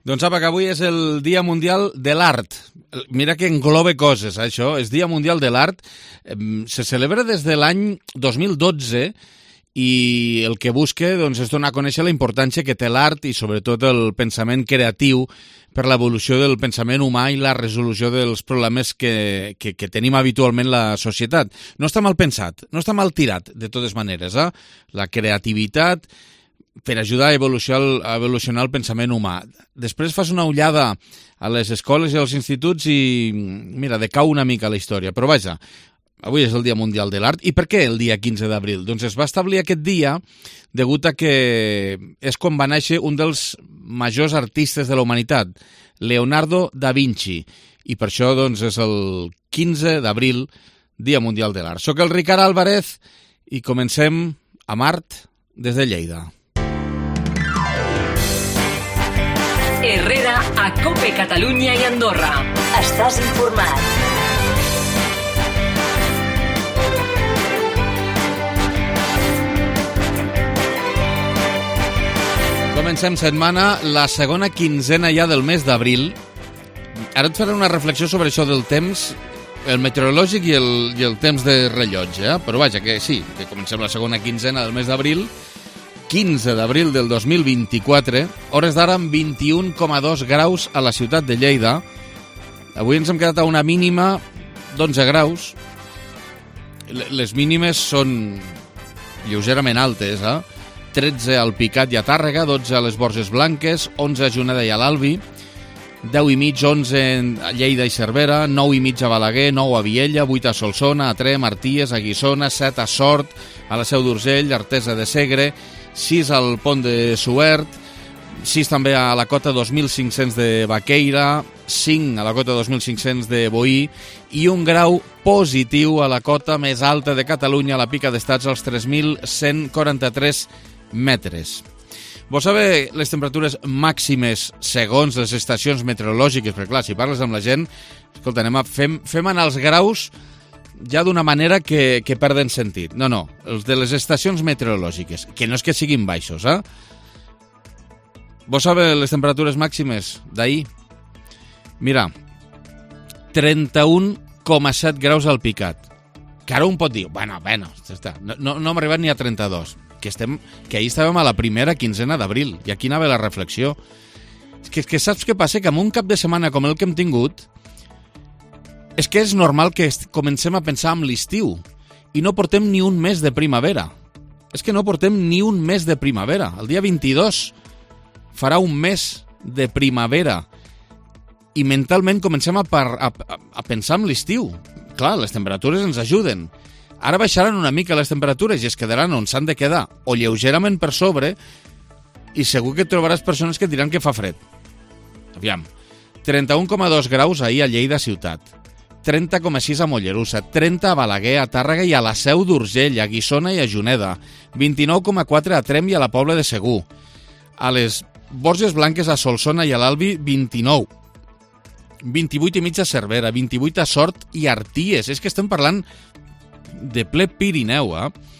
Doncs apa, que avui és el Dia Mundial de l'Art. Mira que engloba coses, això. És Dia Mundial de l'Art. Se celebra des de l'any 2012 i el que busca doncs, és donar a conèixer la importància que té l'art i sobretot el pensament creatiu per l'evolució del pensament humà i la resolució dels problemes que tenim habitualment la societat. No està mal pensat, no està mal tirat, de totes maneres. La creativitat per ajudar a evolucionar el pensament humà. Després fas una ullada a les escoles i als instituts i, mira, decau una mica la història. Però vaja, avui és el Dia Mundial de l'Art. I per què el dia 15 d'abril? Doncs es va establir aquest dia degut a que és quan va néixer un dels majors artistes de la humanitat, Leonardo da Vinci. I per això doncs, és el 15 d'abril, Dia Mundial de l'Art. Soc el Ricard Álvarez i comencem amb art des de Lleida. Herrera a COPE Catalunya i Andorra. Estàs informat. Comencem setmana, la segona quinzena ja del mes d'abril. Ara et faré una reflexió sobre això del temps, el meteorològic i el temps de rellotge, però vaja, que sí, que comencem la segona quinzena del mes d'abril, 15 d'abril del 2024, hores d'ara amb 21,2 graus a la ciutat de Lleida. Avui ens hem quedat a una mínima d'11 graus. Les mínimes són lleugerament altes, 13 al Picat i a Tàrrega, 12 a les Borges Blanques, 11 a Juneda i a l'Albi, 10 i mig, 11 a Lleida i Cervera, 9 i mig a Balaguer, 9 a Viella, 8 a Solsona, a Trem, Arties, a Guissona, 7 a Sort, a la Seu d'Urgell, Artesa de Segre, 6 al Pont de Suert, 6 també a la cota 2.500 de Baqueira, 5 a la cota 2.500 de Boí i un grau positiu a la cota més alta de Catalunya, a la Pica d'Estats, als 3.143 metres. Vols saber les temperatures màximes segons les estacions meteorològiques? Perquè clar, si parles amb la gent, escolta, fem anar els graus ja d'una manera que perden sentit. No, els de les estacions meteorològiques, que no és que siguin baixos, Vols saber les temperatures màximes d'ahir? Mira, 31,7 graus al Picat. Que ara un pot dir, bueno, no hem arribat ni a 32, que ahir estàvem a la primera quinzena d'abril, i aquí anava la reflexió. És que saps què passa? Que amb un cap de setmana com el que hem tingut, és que és normal que comencem a pensar en l'estiu i no portem ni un mes de primavera. És que no portem ni un mes de primavera. El dia 22 farà un mes de primavera i mentalment comencem a pensar en l'estiu. Clar, les temperatures ens ajuden. Ara baixaran una mica les temperatures i es quedaran on s'han de quedar, o lleugerament per sobre, i segur que trobaràs persones que et diran que fa fred. Aviam, 31,2 graus ahir a Lleida ciutat, 30,6 a Mollerussa, 30 a Balaguer, a Tàrrega i a la Seu d'Urgell, a Guissona i a Juneda, 29,4 a Trem i a la Pobla de Segur, a les Borges Blanques, a Solsona i a l'Albi, 29, 28 i mig a Cervera, 28 a Sort i Arties. És que estem parlant de ple Pirineu,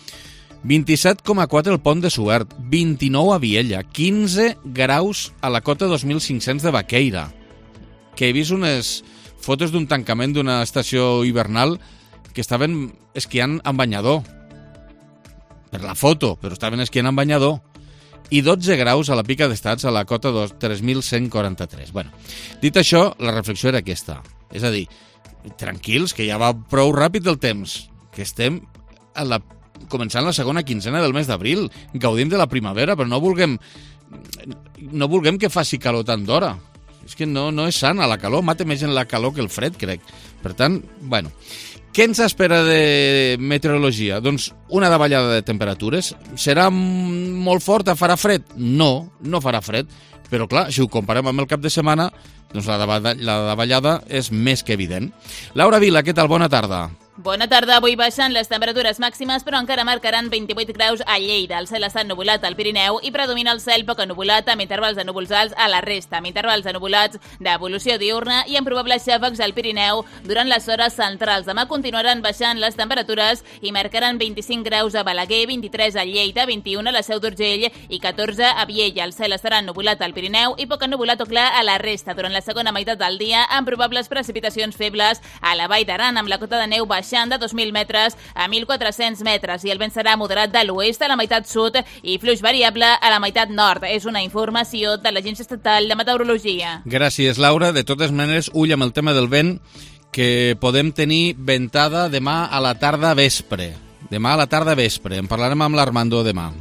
27,4 al Pont de Suert, 29 a Viella, 15 graus a la cota 2.500 de Baqueira, que he vist unes fotos d'un tancament d'una estació hivernal que estaven esquiant amb banyador. Per la foto, però estaven esquiant amb banyador. I 12 graus a la Pica d'Estats, a la cota 3.143. Bueno, dit això, la reflexió era aquesta. És a dir, tranquils, que ja va prou ràpid el temps, que estem començant la segona quinzena del mes d'abril. Gaudim de la primavera, però no vulguem que faci calor tant d'hora. És que no és sana la calor, mata més en la calor que el fred, crec. Per tant, bueno, què ens espera de meteorologia? Doncs una davallada de temperatures. Serà molt forta, farà fred? No farà fred, però clar, si ho comparem amb el cap de setmana, doncs la davallada és més que evident. Laura Vila, què tal? Bona tarda. Bona tarda. Avui baixen les temperatures màximes, però encara marcaran 28 graus a Lleida. El cel està ennuvolat al Pirineu i predomina el cel poc ennuvolat amb intervals de núvols alts a la resta, amb intervals de nuvolats d'evolució diurna i amb probables xàfecs al Pirineu durant les hores centrals. Demà continuaran baixant les temperatures i marcaran 25 graus a Balaguer, 23 a Lleida, 21 a la Seu d'Urgell i 14 a Viella. El cel estarà ennuvolat al Pirineu i poc ennuvolat o clar a la resta durant la segona meitat del dia, amb probables precipitacions febles a la Vall d'Aran, amb la cota de neu baixant de 2.000 metres a 1.400 metres i el vent serà moderat de l'oest a la meitat sud i fluix variable a la meitat nord. És una informació de l'Agència Estatal de Meteorologia. Gràcies, Laura. De totes maneres, ull amb el tema del vent, que podem tenir ventada demà a la tarda vespre. Demà a la tarda vespre. En parlarem amb l'Armando demà.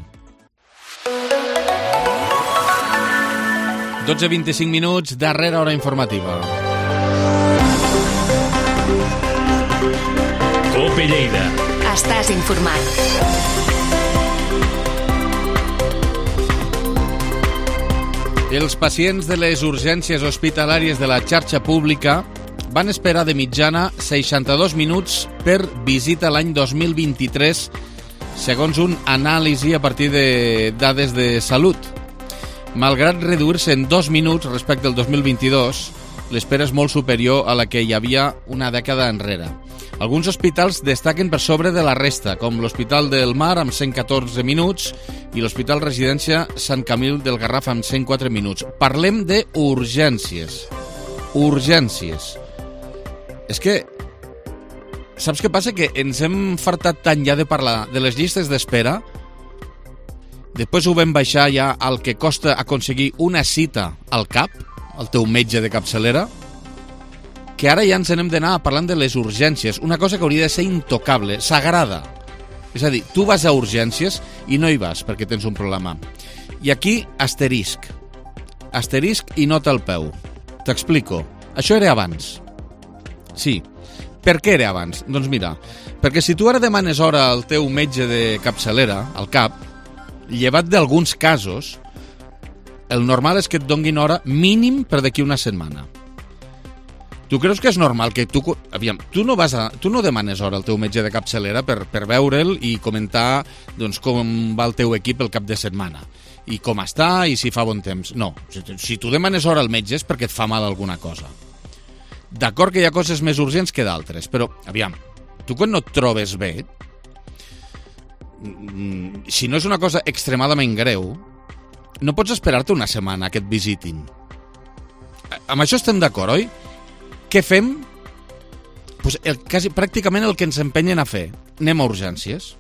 12:25 minuts, darrera hora informativa. COPE Lleida. Estàs informat. Els pacients de les urgències hospitalàries de la xarxa pública van esperar de mitjana 62 minuts per visita l'any 2023, segons un anàlisi a partir de dades de salut. Malgrat reduir-se en 2 minuts respecte al 2022, l'espera és molt superior a la que hi havia una dècada enrere. Alguns hospitals destaquen per sobre de la resta, com l'Hospital del Mar amb 114 minuts i l'Hospital Residència Sant Camil del Garraf amb 104 minuts. Parlem d'urgències. Urgències. És que, saps què passa? Que ens hem fartat tant ja de parlar de les llistes d'espera, després ho vam baixar ja al que costa aconseguir una cita al CAP, al teu metge de capçalera, que ara ja ens n'hem d'anar parlant de les urgències, una cosa que hauria de ser intocable, sagrada. És a dir, tu vas a urgències i no hi vas perquè tens un problema. I aquí, asterisc. Asterisc i nota al peu. T'explico. Això era abans. Sí. Per què era abans? Doncs mira, perquè si tu ara demanes hora al teu metge de capçalera, al CAP, llevat d'alguns casos, el normal és que et donguin hora mínim per d'aquí una setmana. Tu creus que és normal que tu... Aviam, tu no demanes hora al teu metge de capçalera per veure'l i comentar doncs, com va el teu equip el cap de setmana i com està i si fa bon temps. No, si tu demanes hora al metge és perquè et fa mal alguna cosa. D'acord que hi ha coses més urgents que d'altres, però, aviam, tu quan no et trobes bé, si no és una cosa extremadament greu, no pots esperar-te una setmana que et visitin. Amb això estem d'acord, oi? Què fem? Pues pràcticament el que ens empenyen a fer. Anem a urgències.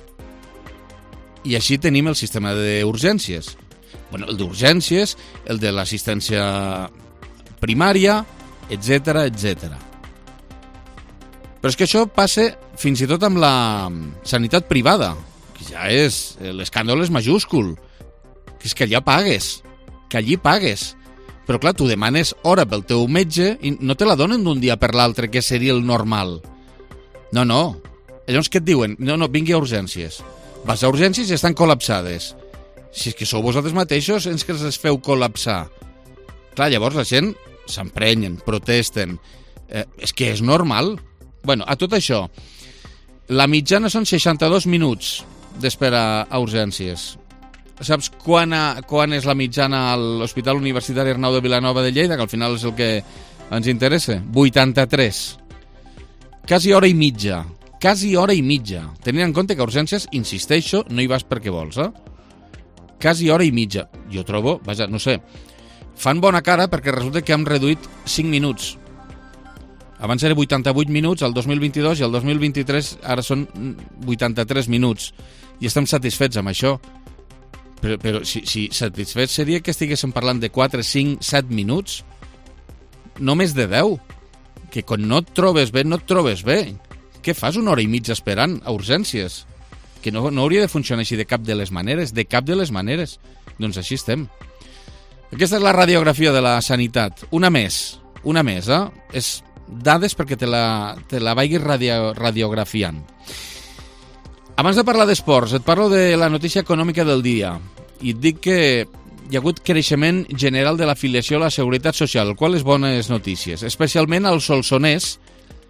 I així tenim el sistema d'urgències. Bueno, el d'urgències, el de l'assistència primària, etc etc. Però és que això passa fins i tot amb la sanitat privada, que ja és... L'escàndol és majúscul. Que és que allà pagues. Que allí pagues. Però clar, tu demanes hora pel teu metge i no te la donen d'un dia per l'altre, que seria el normal. No. Llavors què et diuen? No, vingui a urgències. Vas a urgències i estan col·lapsades. Si és que sou vosaltres mateixos els que els feu col·lapsar. Clar, llavors la gent s'emprenyen, protesten. És que és normal. Bueno, a tot això, la mitjana són 62 minuts d'espera a urgències. Saps quan és la mitjana a l'Hospital Universitari Arnau de Vilanova de Lleida, que al final és el que ens interessa? 83. Quasi hora i mitja. Quasi hora i mitja. Tenint en compte que a urgències, insisteixo, no hi vas perquè vols, Quasi hora i mitja. Jo trobo, vaja, no sé, fan bona cara perquè resulta que hem reduït 5 minuts. Abans era 88 minuts, el 2022, i el 2023 ara són 83 minuts. I estem satisfets amb això. Però si satisfet seria que estiguéssim parlant de 4, 5, 7 minuts, no més de 10. Que quan no et trobes bé, no et trobes bé. Què fas una hora i mitja esperant a urgències? Que no hauria de funcionar així de cap de les maneres, de cap de les maneres. Doncs així estem. Aquesta és la radiografia de la sanitat. Una més, És dades perquè te la vagis radiografiant. Abans de parlar d'esports, et parlo de la notícia econòmica del dia i et dic que hi ha hagut creixement general de l'afiliació a la Seguretat Social, el qual és bones notícies, especialment als solsonès,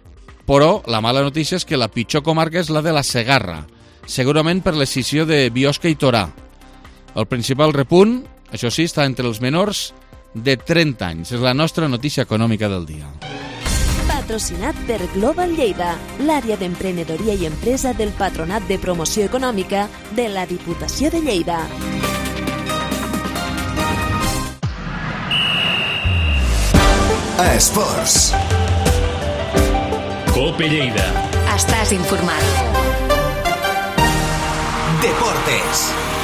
però la mala notícia és que la pitjor comarca és la de la Segarra, segurament per l'escissió de Biosca i Torà. El principal repunt, això sí, està entre els menors de 30 anys. És la nostra notícia econòmica del dia. Patrocinat per Global Lleida, l'àrea d'emprenedoria i empresa del Patronat de Promoció Econòmica de la Diputació de Lleida. Esports. Cope Lleida. Estàs informat. Deportes.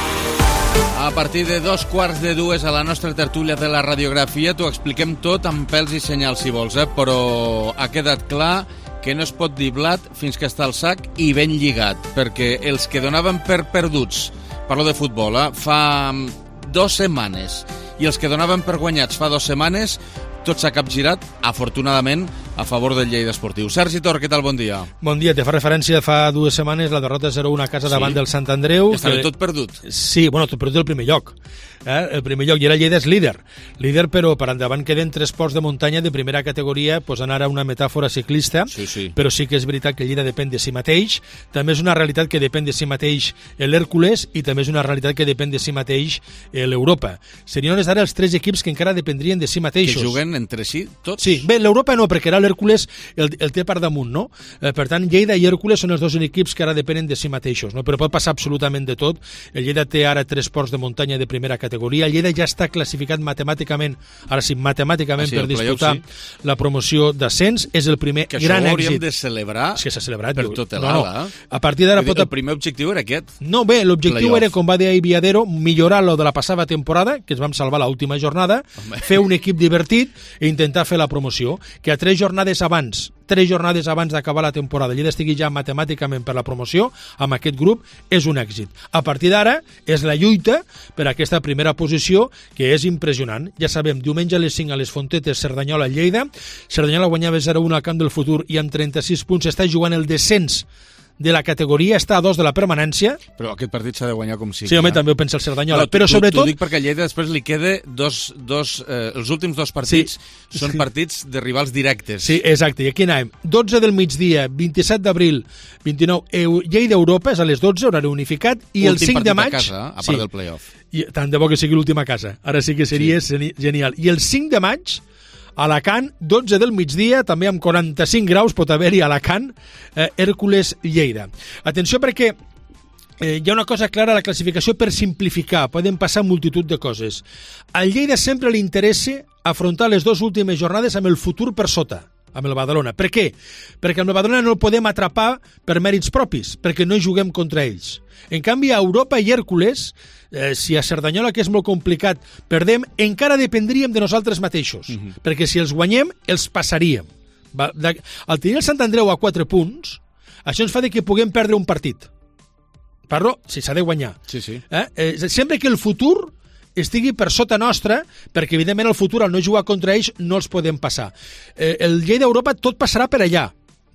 A partir de 2:15 a la nostra tertúlia de la radiografia t'ho expliquem tot amb pèls i senyals, si vols, però ha quedat clar que no es pot dir blat fins que està al sac i ben lligat, perquè els que donaven per perduts, parlo de futbol, fa 2 setmanes, i els que donaven per guanyats fa 2 setmanes, tot s'ha capgirat, afortunadament, a favor del Lleida Esportiu. Sergi Tor, què tal? Bon dia. Bon dia. Te fa referència fa 2 setmanes la derrota 0-1 a casa davant del Sant Andreu. Ja estava tot perdut. Sí, bueno, tot perdut el primer lloc. El primer lloc, i ara el Lleida és líder. Líder, però per endavant queden 3 ports de muntanya de primera categoria, posant ara una metàfora ciclista, sí. Però sí que és veritat que el Lleida depèn de si mateix. També és una realitat que depèn de si mateix l'Hèrcules i també és una realitat que depèn de si mateix l'Europa. Serien hores d'ara els 3 equips que encara dependrien de si mateixos. Que juguen entre si tots? Sí, bé, l'Europa no, perquè ara l'Hèrcules el té per damunt, no? Per tant, Lleida i Hèrcules són els 2 equips que ara depenen de si mateixos, no? Però pot passar absolutament de tot. El Lleida té ara 3 ports de muntanya de primera categoria. El Lleida ja està classificat matemàticament, ara sí, matemàticament, per disputar la promoció d'ascens. És el primer gran èxit. Que això ho hauríem de celebrar per tot l'ala. A partir d'ara El primer objectiu era aquest. No, bé, l'objectiu era, com va dir ahir Viadero, millorar lo de la passada temporada, que ens vam salvar l'última jornada, fer un equip divertit i intentar fer la promoció, que a 3 jornades abans d'acabar la temporada el Lleida estigui ja matemàticament per la promoció amb aquest grup és un èxit. A partir d'ara és la lluita per aquesta primera posició, que és impressionant. Ja sabem, diumenge a les 5 a les Fontetes, Cerdanyola-Lleida. Cerdanyola guanyava 0-1 al Camp del Futur i amb 36 punts està jugant el descens de la categoria, està a 2 de la permanència. Però aquest partit s'ha de guanyar com sigui. Sí, home, també ho pensa el Cerdanyola. Però sobretot... T'ho dic perquè a Lleida després li queda els últims 2 partits són partits de rivals directes. Sí, exacte. I aquí anem. 12 del migdia, 27 d'abril, 29, Lleida-Europa, és a les 12, horari unificat, i el 5 de maig... Últim partit a casa, a part del play-off. I tant de bo que sigui l'última casa. Ara sí que seria genial. I el 5 de maig, Alacant, 12 del migdia, també amb 45 graus pot haver-hi Alacant, Hèrcules-Lleida. Atenció perquè hi ha una cosa clara a la classificació per simplificar, poden passar multitud de coses. Al Lleida sempre li interessa afrontar les 2 últimes jornades amb el futur per sota, amb el Badalona. Per què? Perquè amb el Badalona no el podem atrapar per mèrits propis, perquè no juguem contra ells. En canvi, a Europa i Hèrcules, si a Cerdanyola, que és molt complicat, perdem, encara dependríem de nosaltres mateixos, perquè si els guanyem, els passaríem. Al tenir el Sant Andreu a 4 punts, això ens fa que puguem perdre un partit. Parlo, si s'ha de guanyar. Sí. Sempre que el futur estigui per sota nostra, perquè evidentment el futur, al no jugar contra ells, no els podem passar. El Lleida d'Europa tot passarà per allà.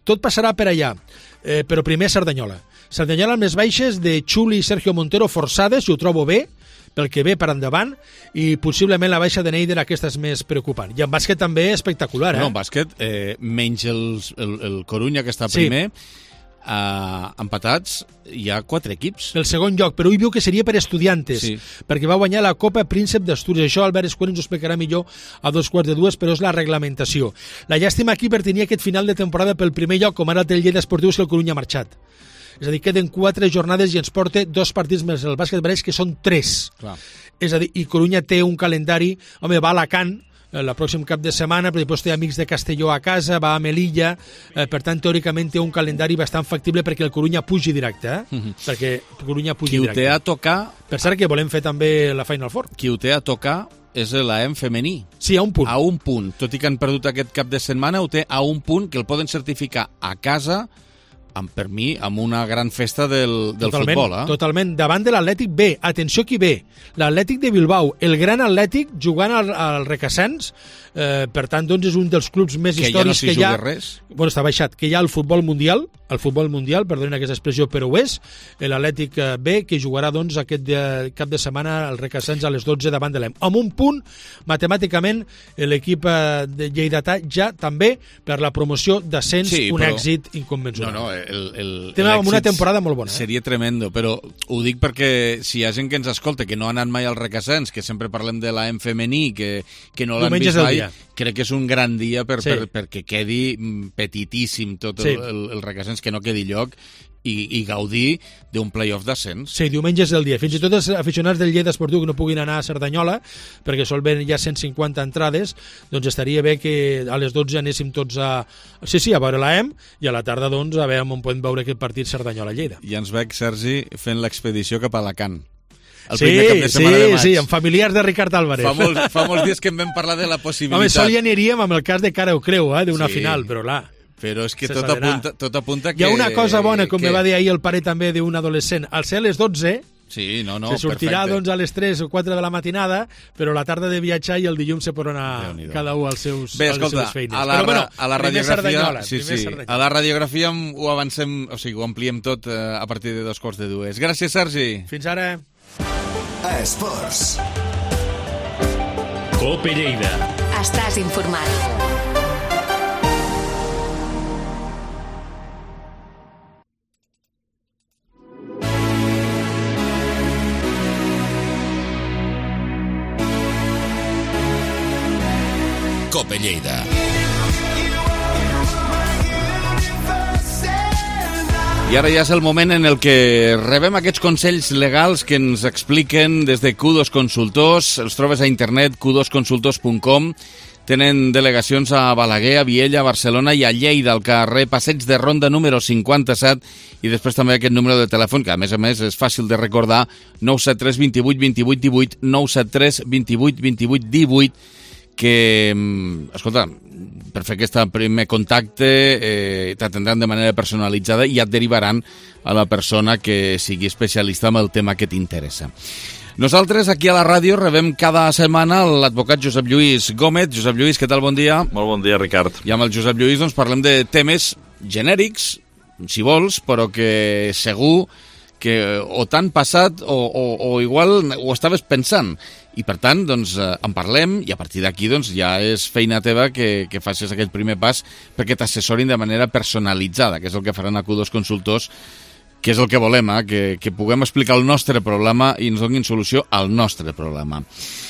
Però primer Cerdanyola. Cerdanyola amb les baixes de Xuli i Sergio Montero forçades, i ho trobo bé, pel que ve per endavant, i possiblement la baixa de Neider aquesta és més preocupant. I en bàsquet també espectacular, No, en bàsquet, menys el Corunya, que està primer, empatats, hi ha 4 equips. El segon lloc, però ell diu que seria per Estudiantes, perquè va guanyar la Copa Príncep d'Astúries. Això Albert Escuell ens ho explicarà millor a 2:15, però és la reglamentació. La llàstima aquí per tenir aquest final de temporada pel primer lloc, com ara té el Lleida Esportiu, si el Corunya ha marxat. És a dir, queden 4 jornades i ens porta 2 partits més el bàsquet Valls, que són 3. Clar. És a dir, i Corunya té un calendari, va a Alacant el pròxim cap de setmana, però després té Amics de Castelló a casa, va a Melilla, per tant, teòricament té un calendari bastant factible perquè el Corunya pugi directe, perquè el Corunya pugi directe. Qui ho té a tocar... Per cert, que volem fer també la Final Four. Qui ho té a tocar és l'AM femení. Sí, a un punt. A un punt. Tot i que han perdut aquest cap de setmana, ho té a un punt, que el poden certificar a casa, per mi, amb una gran festa del futbol. Totalment, davant de l'Atlètic B. Atenció qui ve, l'Atlètic de Bilbao, el gran Atlètic jugant al Requesens, per tant, doncs és un dels clubs més històrics que hi ha. Res. Bueno, està baixat, que hi ha al futbol mundial, al futbol mundial, perdonin aquesta expressió, però ho és, l'Atlètic B, que jugarà doncs aquest cap de setmana el Requesens a les 12 davant de l'EM. Amb un punt, matemàticament, l'equip de lleidatà ja també per la promoció d'ascens, un èxit inconvencional. Tenen una temporada molt bona. Seria tremendo, però ho dic perquè si hi ha gent que ens escolta que no ha anat mai al Requesens, que sempre parlem de l'EM femení, que no l'han vist mai, crec que és un gran dia perquè quedi petitíssim tot el Requesens, que no quedi lloc, i gaudir d'un play-off d'ascens. Sí, diumenge és el dia. Fins i tot els aficionats del Lleida Esportiu que no puguin anar a Cerdanyola, perquè sol ven ja 150 entrades, doncs estaria bé que a les 12 anéssim tots a veure l'EM, i a la tarda doncs a veure on podem veure aquest partit Cerdanyola-Lleida. Ja ens veig, Sergi, fent l'expedició cap a Alacant. Sí, amb familiars de Ricard Álvarez. Fa molts dies que em vam parlar de la possibilitat. Home, sol ja aniríem amb el cas de cara o creu, d'una final, però clar. Però és que tot apunta que... Hi ha una cosa bona, com me va dir ahir el pare també d'un adolescent. Al ser a les 12... Sí, no, se sortirà doncs a les 3 o 4 de la matinada, però la tarda de viatjar i el dilluns se podrà anar cada un als seus feines. A la radiografia, a la radiografia ho avancem, o sigui, ho ampliem tot a partir de 2:45. Gràcies, Sergi. Fins ara. Esports. Cope Lleida. Estàs informat. Cope Lleida. I ara ja és el moment en el que rebem aquests consells legals que ens expliquen des de Q2 Consultors. Els trobes a internet, q2consultors.com. Tenen delegacions a Balaguer, a Viella, a Barcelona i a Lleida, al carrer Passeig de Ronda número 57, i després també aquest número de telèfon, que a més és fàcil de recordar, 973 28 28 18, 973 28 28 18, que, escolta, per fer aquest primer contacte t'atendran de manera personalitzada i et derivaran a la persona que sigui especialista en el tema que t'interessa. Nosaltres aquí a la ràdio rebem cada setmana l'advocat Josep Lluís Gómez. Josep Lluís, què tal? Bon dia. Molt bon dia, Ricard. I amb el Josep Lluís doncs, parlem de temes genèrics, si vols, però que segur que o t'han passat o igual ho estaves pensant. I per tant, doncs, en parlem, i a partir d'aquí doncs, ja és feina teva que facis aquest primer pas perquè t'assessorin de manera personalitzada, que és el que faran a Q2 Consultors, que és el que volem, que puguem explicar el nostre problema i ens donin solució al nostre problema.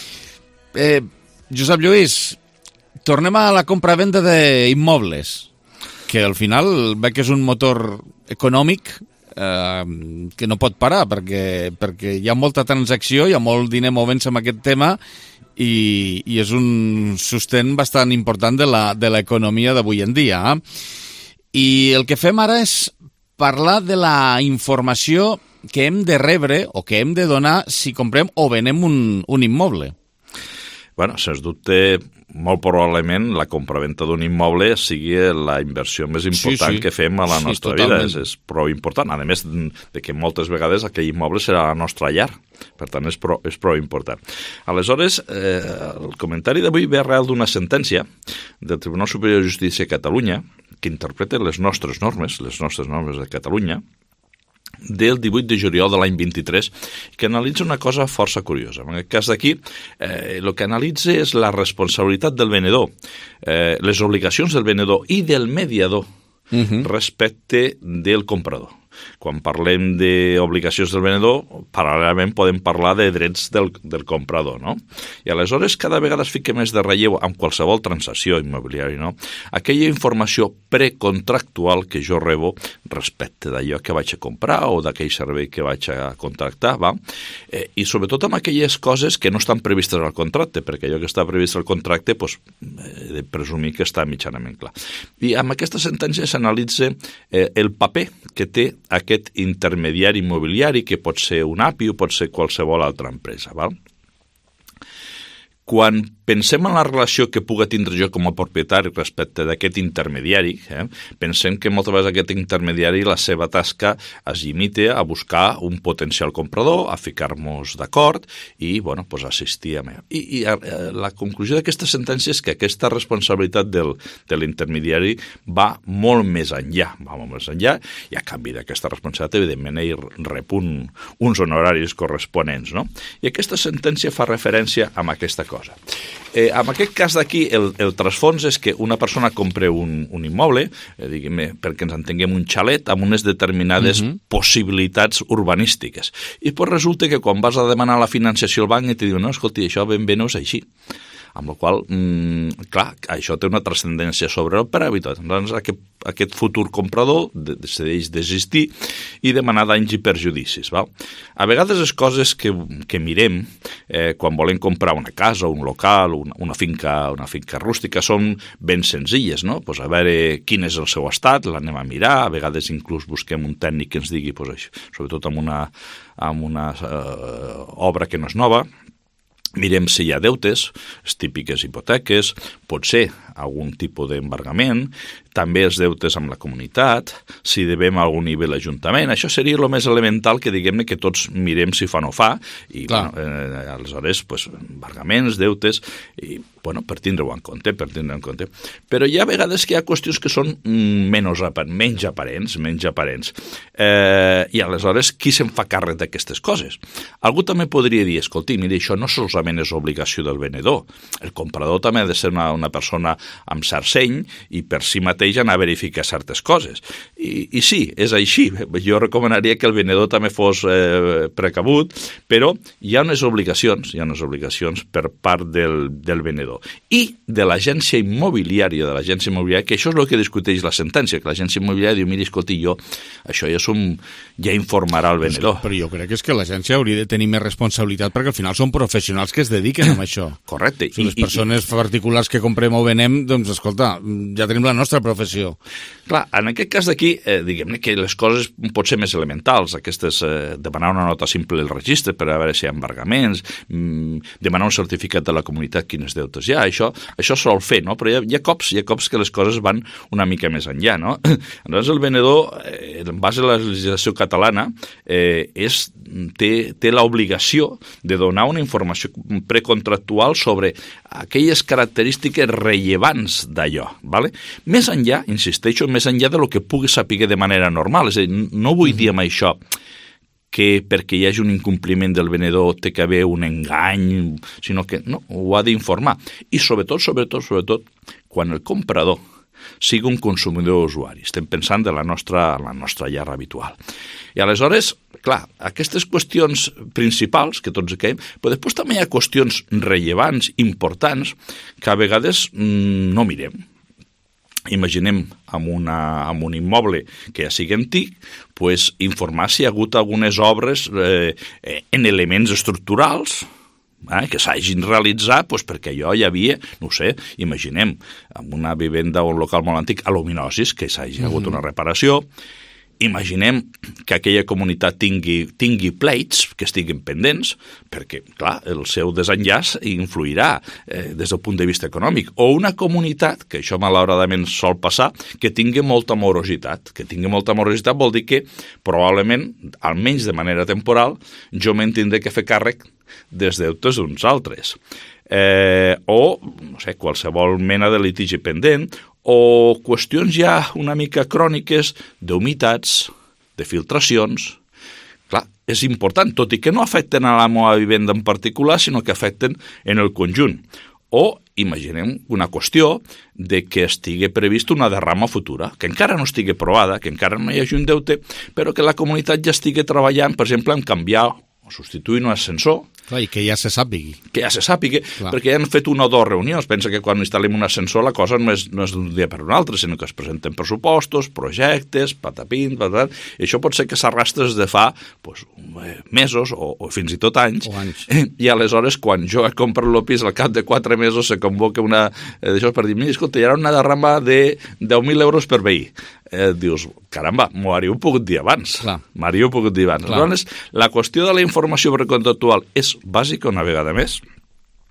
Josep Lluís, tornem a la compra-venda d'immobles, que al final veig que és un motor econòmic que no pot parar, perquè hi ha molta transacció, hi ha molt diner movent-se amb aquest tema i és un sostén bastant important de l'economia d'avui en dia. I el que fem ara és parlar de la informació que hem de rebre o que hem de donar si comprem o venem un immoble. Bueno, sens dubte, molt probablement la compraventa d'un immoble sigui la inversió més important que fem a la nostra vida. És prou important. A més de que moltes vegades aquell immoble serà la nostra llar. Per tant, és prou important. Aleshores, el comentari d'avui ve arrel d'una sentència del Tribunal Superior de Justícia de Catalunya que interpreta les nostres normes de Catalunya, del 18 de juliol de l'any 23, que analitza una cosa força curiosa. En aquest cas d'aquí, el que analitza és la responsabilitat del venedor, les obligacions del venedor i del mediador respecte del comprador. Quan parlem d'obligacions del venedor, paral·lelament podem parlar de drets del comprador, no? I aleshores cada vegada es fica més de relleu amb qualsevol transacció immobiliària, no? Aquella informació precontractual que jo rebo respecte d'allò que vaig a comprar o d'aquell servei que vaig a contractar, va? I sobretot amb aquelles coses que no estan previstes al contracte, perquè allò que està previst al contracte, doncs, he de presumir que està mitjanament clar. I amb aquesta sentència s'analitza el paper que té aquest intermediari immobiliari, que pot ser un API o pot ser qualsevol altra empresa. Val? quan pensem en la relació que puga tindre jo com a propietari respecte d'aquest intermediari, pensem que moltes vegades aquest intermediari la seva tasca es limita a buscar un potencial comprador, a ficar-nos d'acord i, bueno, pues assistir a ell. I la conclusió d'aquesta sentència és que aquesta responsabilitat de l'intermediari va molt més enllà, i a canvi d'aquesta responsabilitat, evidentment, ell rep uns honoraris corresponents, no? I aquesta sentència fa referència a aquesta cosa. En aquest cas d'aquí, el trasfons és que una persona compra un immoble, diguem, perquè ens entenguem un xalet, amb unes determinades possibilitats urbanístiques. I pues resulta que quan vas a demanar la financiació al banc i te diuen, no, escolti, això ben bé no és així. Amb la qual cosa, clar, això té una transcendència sobre el preu. Doncs aquest futur comprador decideix desistir i demanar danys i perjudicis. Val? A vegades les coses que mirem quan volem comprar una casa, un local, una finca rústica, són ben senzilles, no? Pues a veure quin és el seu estat, l'anem a mirar, a vegades inclús busquem un tècnic que ens digui, pues, això, sobretot amb una obra que no és nova, mirem si hi ha deutes, les típiques hipoteques, pot ser algun tipus d'embargament, també els deutes amb la comunitat, si devem a algun nivell l'Ajuntament. Això seria el més elemental que diguem-ne que tots mirem si fa o no fa, i bueno, aleshores, pues, embargaments, deutes, i bueno, per tindre-ho en compte, Però hi ha vegades que hi ha qüestions que són menys aparents, i aleshores qui se'n fa càrrec d'aquestes coses? Algú també podria dir, escolti, mira, això no solament és obligació del venedor, el comprador també ha de ser una persona amb cert seny i per si mateix anar a verificar certes coses. I sí, és així, jo recomanaria que el venedor també fos precabut, però hi ha unes obligacions per part del venedor i de l'agència immobiliària, que això és el que discuteix la sentència, que l'agència immobiliària diu, mira, escolti, això ja informarà el venedor. Però jo crec que és que l'agència hauria de tenir més responsabilitat perquè al final són professionals que es dediquen a això. Correcte. Si les persones particulars que comprem o venem, doncs, escolta, ja tenim la nostra professió. Clar, en aquest cas d'aquí, diguem-ne que les coses pot ser més elementals, aquestes, demanar una nota simple del registre per a veure si hi ha embargaments, demanar un certificat de la comunitat quines deutes hi ha, això sol fer, no? Però hi ha cops que les coses van una mica més enllà, no? Llavors el venedor, en base a la legislació catalana, té l'obligació de donar una informació precontractual sobre aquelles característiques rellevants d'allò, ¿vale? Més enllà, insisteixo, més enllà de lo que pugui saber de manera normal, és a dir, no vull dir amb això que perquè hi hagi un incompliment del venedor té que haver un engany, sinó que no, ho ha d'informar. I sobretot, quan el comprador sigui un consumidor usuari. Estem pensant de la nostra llar habitual. I aleshores, clar, aquestes qüestions principals, que tots caiem, però després també hi ha qüestions rellevants, importants, que a vegades no mirem. Imaginem amb un immoble que ja sigui antic, pues, informar si hi ha hagut algunes obres en elements estructurals que s'hagin realitzat pues, perquè allò hi havia, no sé, imaginem, amb una vivenda o un local molt antic, aluminosis, que s'hagi hagut una reparació. Imaginem que aquella comunitat tingui pleits que estiguin pendents, perquè, clar, el seu desenllaç influirà des del punt de vista econòmic. O una comunitat, que això malauradament sol passar, que tingui molta morositat. Que tingui molta morositat vol dir que probablement, almenys de manera temporal, jo me'n tindré que fer càrrec dels deutes d'uns altres. O, no sé, qualsevol mena de litigi pendent, o qüestions ja una mica cròniques d'humitats, de filtracions. Clar, és important, tot i que no afecten a la meva vivenda en particular, sinó que afecten en el conjunt. O imaginem una qüestió de que estigui previst una derrama futura, que encara no estigui provada, que encara no hi hagi un deute, però que la comunitat ja estigui treballant, per exemple, en canviar o substituir un ascensor. Clar, i que ja se sàpigui. Perquè ja han fet una o dues reunions. Pensa que quan instal·lem un ascensor la cosa no és d'un dia per un altre, sinó que es presenten pressupostos, projectes, patapín, patatat, i això pot ser que s'arrastra des de fa mesos o fins i tot anys. I aleshores, quan jo he comprat el pis, al cap de 4 mesos se convoca una d'això per dir, mira, escolta, hi ha una derrama de 10.000 euros per veí. Dius, caramba, m'ho hauríeu pogut dir abans. Llavors, la qüestió de la informació precontractual és bàsica una vegada més,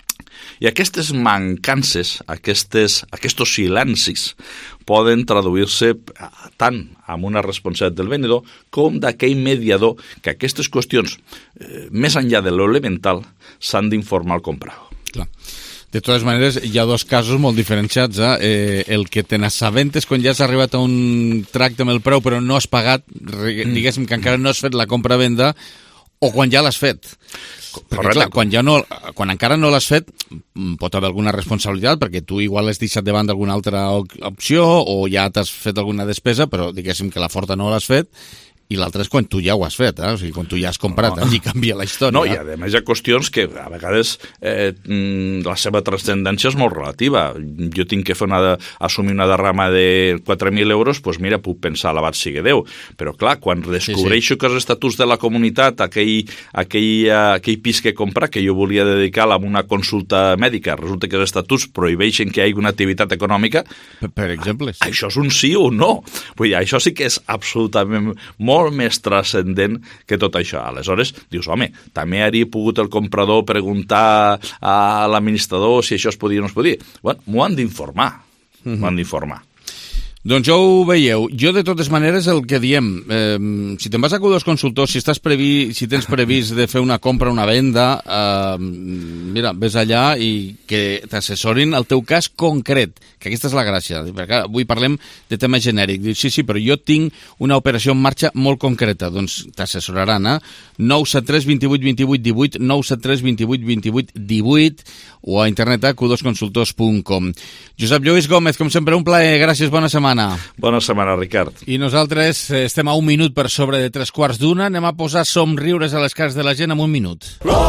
I aquestes mancances, aquests silencis, poden traduir-se tant amb una responsabilitat del venedor com d'aquell mediador que aquestes qüestions, més enllà de l'elemental, s'han d'informar al comprador. Clar. De totes maneres, hi ha dos casos molt diferenciats. El que te n'assabentes quan ja has arribat a un tracte amb el preu però no has pagat, diguéssim que encara no has fet la compra-venda, o quan ja l'has fet. Perquè, clar, quan encara no l'has fet, pot haver alguna responsabilitat, perquè tu igual has deixat davant d'alguna altra opció o ja t'has fet alguna despesa, però diguéssim que la forta no l'has fet, i l'altre és quan tu ja ho has fet, o sigui, quan tu ja has comprat, i canvia la història. No, i a més hi ha qüestions que a vegades la seva transcendència és molt relativa. Jo tinc que assumir una derrama de 4.000 euros, doncs mira, puc pensar, alabat sigui Déu. Però clar, quan descobreixo que els estatuts de la comunitat, aquell pis que compra, que jo volia dedicar a una consulta mèdica, resulta que els estatuts prohibeixen que hi hagi una activitat econòmica, per exemple, sí. Això és un sí o un no. Vull dir, això sí que és absolutament molt més transcendent que tot això. Aleshores, dius, home, també hauria pogut el comprador preguntar a l'administrador si això es podia o no es podia. Bueno, m'ho han d'informar. M'ho han d'informar. Doncs ja ho veieu. Jo, de totes maneres, el que diem, si te'n vas a Q2 Consultors, si tens previst de fer una compra o una venda, mira, ves allà i que t'assessorin el teu cas concret, que aquesta és la gràcia, perquè avui parlem de tema genèric. Dius, sí, però jo tinc una operació en marxa molt concreta, doncs t'assessoraran, 973 28 28 18, 973 28 28 18, o a internet a q2consultors.com. Josep Lluís Gómez, com sempre, un plaer, gràcies, bona setmana. Bona setmana, Ricard. I nosaltres estem a 1 minut per sobre de 3:15, anem a posar somriures a les cares de la gent en 1 minut.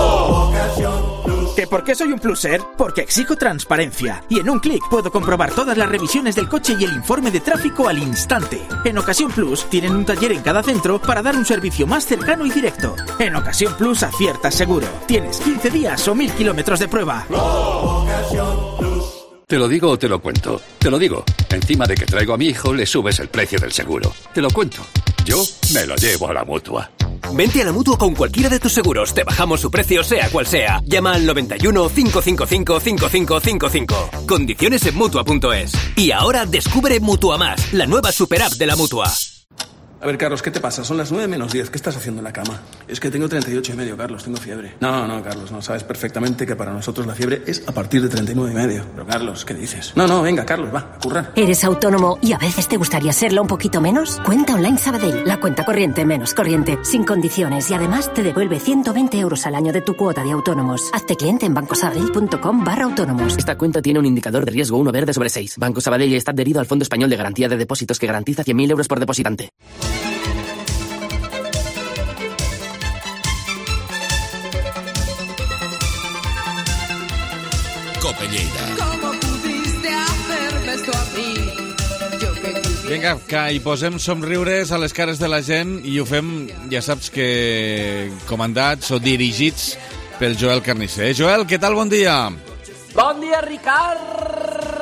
¿Que por qué soy un pluser? Porque exijo transparencia. Y en un clic puedo comprobar todas las revisiones del coche y el informe de tráfico al instante. En Ocasión Plus tienen un taller en cada centro para dar un servicio más cercano y directo. En Ocasión Plus aciertas seguro. Tienes 15 días o 1000 kilómetros de prueba. ¿Te lo digo o te lo cuento? Te lo digo. Encima de que traigo a mi hijo, le subes el precio del seguro. Te lo cuento. Yo me lo llevo a la Mutua. Vente a la Mutua con cualquiera de tus seguros. Te bajamos su precio, sea cual sea. Llama al 91 555 5555. Condiciones en Mutua.es. Y ahora descubre Mutua Más, la nueva super app de la Mutua. A ver, Carlos, ¿qué te pasa? Son las 9 menos 10. ¿Qué estás haciendo en la cama? Es que tengo 38,5, Carlos. Tengo fiebre. No, Carlos, no. Sabes perfectamente que para nosotros la fiebre es a partir de 39,5. Pero, Carlos, ¿qué dices? No, venga, Carlos, va, a currar. ¿Eres autónomo y a veces te gustaría serlo un poquito menos? Cuenta Online Sabadell. La cuenta corriente menos corriente, sin condiciones y además te devuelve 120 euros al año de tu cuota de autónomos. Hazte cliente en bancosabadell.com/autónomos. Esta cuenta tiene un indicador de riesgo 1 verde sobre 6. Banco Sabadell está adherido al Fondo Español de Garantía de Depósitos que garantiza 100.000 euros por depositante. Cope Lleida. Vinga, que hi posem somriures a les cares de la gent i ho fem, ja saps que comandats o dirigits pel Joel Carnisser. Joel, què tal? Bon dia. Bon dia, Ricard.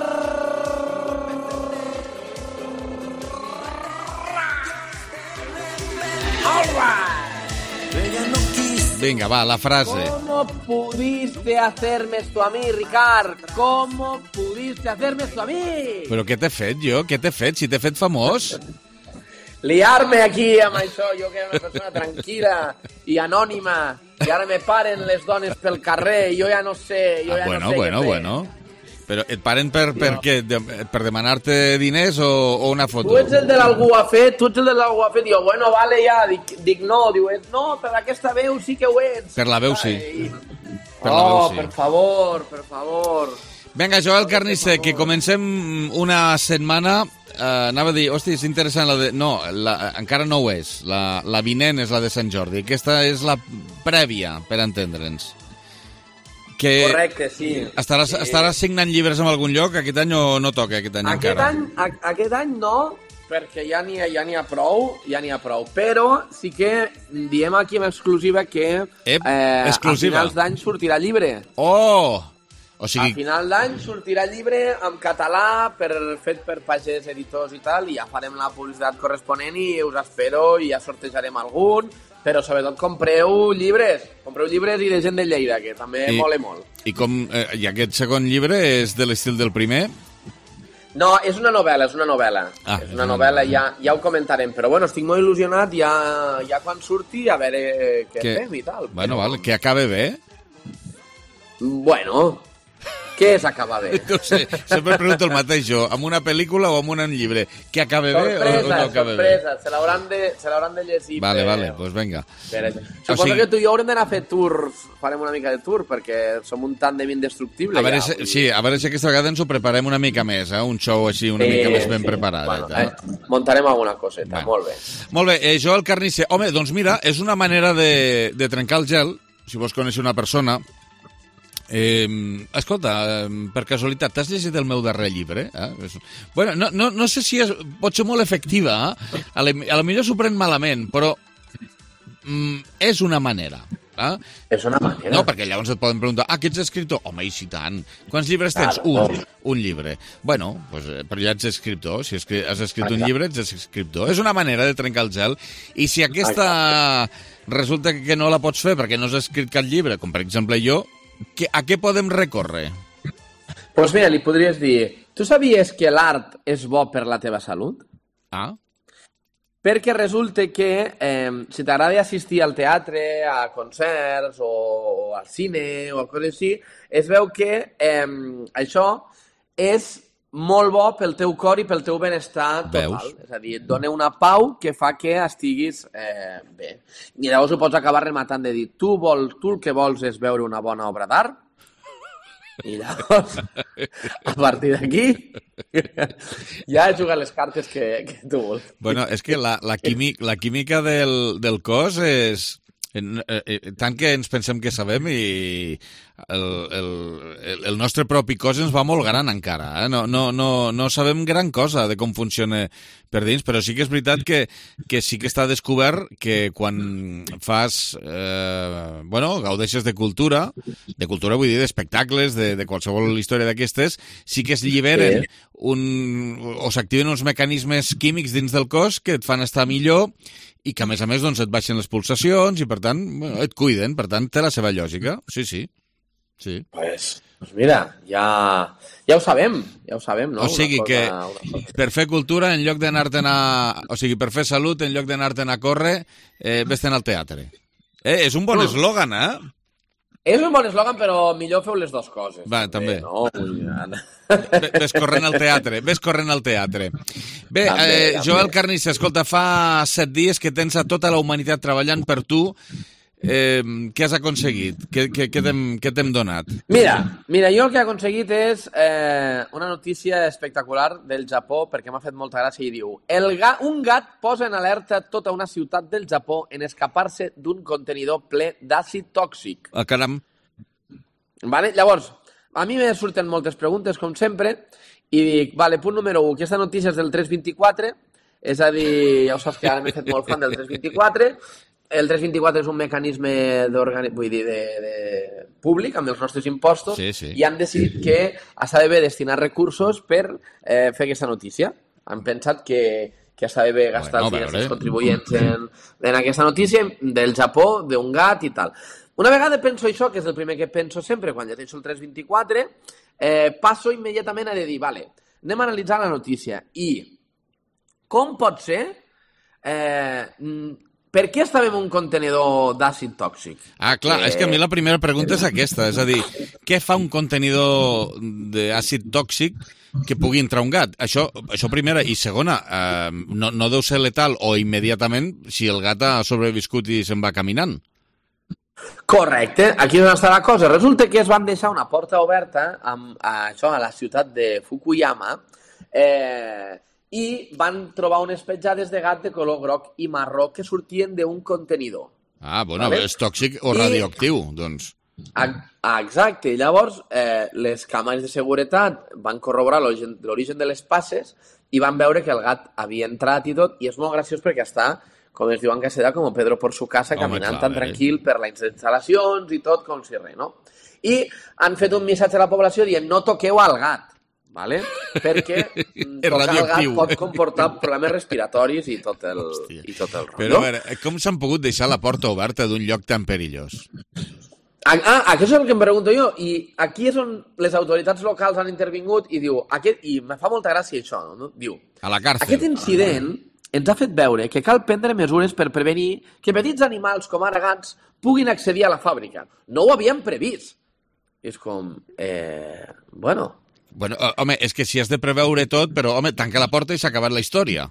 All right. Vinga, va, la frase. ¿Cómo pudiste hacerme esto a mí, Ricard? ¿Cómo pudiste hacerme esto a mí? Però què t'he fet, jo? Què t'he fet? Si t'he fet famós? Liar-me aquí amb això, jo que era una persona tranquil·la i anònima, i ara me paren les dones pel carrer, jo ja no sé, jo ja no sé què fer. Bueno. Però et paren per què? Per demanar-te diners o una foto? Tu ets el de l'algú ha fet, diu, bueno, vale, ja, dic no, diu, no, per aquesta veu sí que ho ets. Per la veu sí. Per favor. Vinga, Joel Carnisser, que comencem una setmana, anava a dir, hòstia, és interessant la de... No, encara no ho és, la vinent és la de Sant Jordi, aquesta és la prèvia, per entendre'ns. Correcte, sí. Estaràs signant llibres en algun lloc? Aquest any o no toca aquest any encara? Aquest any no, perquè ja n'hi ha prou, però sí que diem aquí en exclusiva que a finals d'any sortirà llibre. Oh! sigui... A final d'any sortirà el llibre en català, fet per Pagès Editors i tal, i ja farem la publicitat corresponent i us espero i ja sortejarem algun, però sobretot compreu llibres i de gent de Lleida, que també mola molt. I aquest segon llibre és de l'estil del primer? No, és una novel·la. És una novel·la, ja ho comentarem. Però bueno, estic molt il·lusionat ja quan surti a veure què fem i tal. Bueno, val, que acabe bé. Bueno, què és acabar bé? No sé, sempre pregunto el mateix jo, amb una pel·lícula o amb un llibre. Que acabe bé o no acabe bé? Sorpresa, se l'hauran de llegir. Vale, pues venga. Suposo que tu i jo haurem d'anar a fer tours, farem una mica de tour, perquè som un tàndem indestructible. A veure si aquesta vegada ens ho preparem una mica més, un show així una mica més ben preparat. Bueno, muntarem alguna coseta, molt bé. Molt bé, Joel Carnicer. Home, doncs mira, és una manera de trencar el gel, si vols conèixer una persona. Escolta, per casualitat, t'has llegit el meu darrer llibre? Bueno, no sé si pot ser molt efectiva, a lo millor s'ho pren malament, però és una manera. És una manera? No, perquè llavors et poden preguntar, que ets escriptor? Home, i si tant. Quants llibres tens? Un llibre. Bueno, però ja ets escriptor. Si has escrit un llibre, ets escriptor. És una manera de trencar el gel. I si aquesta resulta que no la pots fer perquè no has escrit cap llibre, com per exemple jo, a què podem recórrer? Doncs mira, li podries dir, tu sabies que l'art és bo per la teva salut? Perquè resulta que si t'agrada assistir al teatre, a concerts o al cine o a coses així, es veu que això és molt bo pel teu cor i pel teu benestar total. És a dir, et dona una pau que fa que estiguis bé. I llavors ho pots acabar rematant de dir, tu el que vols és veure una bona obra d'art? I llavors, a partir d'aquí, ja he jugat les cartes que tu vols. Bueno, és que la química del cos és... tant que ens pensem que sabem i el nostre propi cos ens va molt gran encara. No sabem gran cosa de com funciona per dins, però sí que és veritat que sí que està descobert que quan fas gaudeixes de cultura vull dir d'espectacles, de qualsevol història d'aquestes, sí que es lliberen o s'activen uns mecanismes químics dins del cos que et fan estar millor i que, a més, doncs, et baixen les pulsacions i, per tant, et cuiden. Per tant, té la seva lògica. Sí. Pues mira, ja ho sabem, no? O sigui que per fer cultura, en lloc d'anar-te'n per fer salut, en lloc d'anar-te'n a córrer, ves-te'n al teatre. És un bon eslògan, És un bon eslògan, però millor feu les dues coses. Va, també. No? Ves corrent al teatre. Bé, Joel Carnicer, escolta, fa 7 dies que tens a tota la humanitat treballant per tu. Què has aconseguit? Què t'hem donat? Mira, jo el que he aconseguit és una notícia espectacular del Japó, perquè m'ha fet molta gràcia i diu: un gat posa en alerta tota una ciutat del Japó en escapar-se d'un contenidor ple d'àcid tòxic. Caram. Vale? Llavors, a mi me surten moltes preguntes, com sempre, i dic, punt número 1, aquesta notícia és del 324, és a dir, ja ho saps que ara m'he fet molt fan del 324, el 324 és un mecanisme de públic, amb els nostres impostos, i han decidit que s'ha de destinar recursos per fer aquesta notícia. Han pensat que s'ha de gastar els diners dels contribuents en aquesta notícia del Japó, d'un gat i tal. Una vegada penso això, que és el primer que penso sempre quan llegeixo el 324, passo immediatament a dir, anem a analitzar la notícia. I com pot ser... Per què estàvem en un contenidor d'àcid tòxic? Clar, és que a mi la primera pregunta és aquesta, és a dir, què fa un contenidor d'àcid tòxic que pugui entrar un gat? Això primera. I segona, no deu ser letal o immediatament si el gat ha sobreviscut i se'n va caminant. Correcte, aquí és on està la cosa. Resulta que es van deixar una porta oberta a la ciutat de Fukuyama i van trobar unes petjades de gat de color groc i marró que sortien d'un contenidor. És tòxic o radioactiu, doncs. Exacte, i llavors les càmeres de seguretat van corroborar l'origen de les passes i van veure que el gat havia entrat i tot, i és molt graciós perquè està com es diu en castellà, com Pedro por su casa, caminant tan tranquil per les instal·lacions i tot, com si res, no? I han fet un missatge a la població dient no toqueu al gat, ¿vale? Perquè tocar el gat pot comportar problemes respiratoris i tot el rotllo. Però a veure, com s'han pogut deixar la porta oberta d'un lloc tan perillós? Això és el que em pregunto jo, i aquí és on les autoritats locals han intervingut i diu, i me fa molta gràcia això, no? Diu, a la càrcel. Aquest incident ens ha fet veure que cal prendre mesures per prevenir que petits animals com ara gats puguin accedir a la fàbrica. No ho havíem previst. És com, bueno, home, és que si has de preveure tot, però, home, tanca la porta i s'ha acabat la història.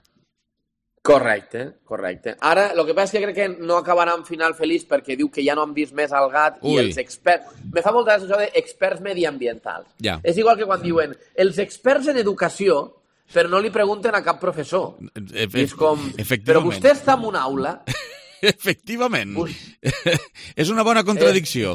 Correcte. Ara, el que passa és que crec que no acabarà en final feliç perquè diu que ja no han vist més al gat i els experts... Me fa molta gràcia això d'experts mediambientals. Ja. És igual que quan diuen els experts en educació, però no li pregunten a cap professor. És com, però vostè està en una aula... Efectivament. És una bona contradicció.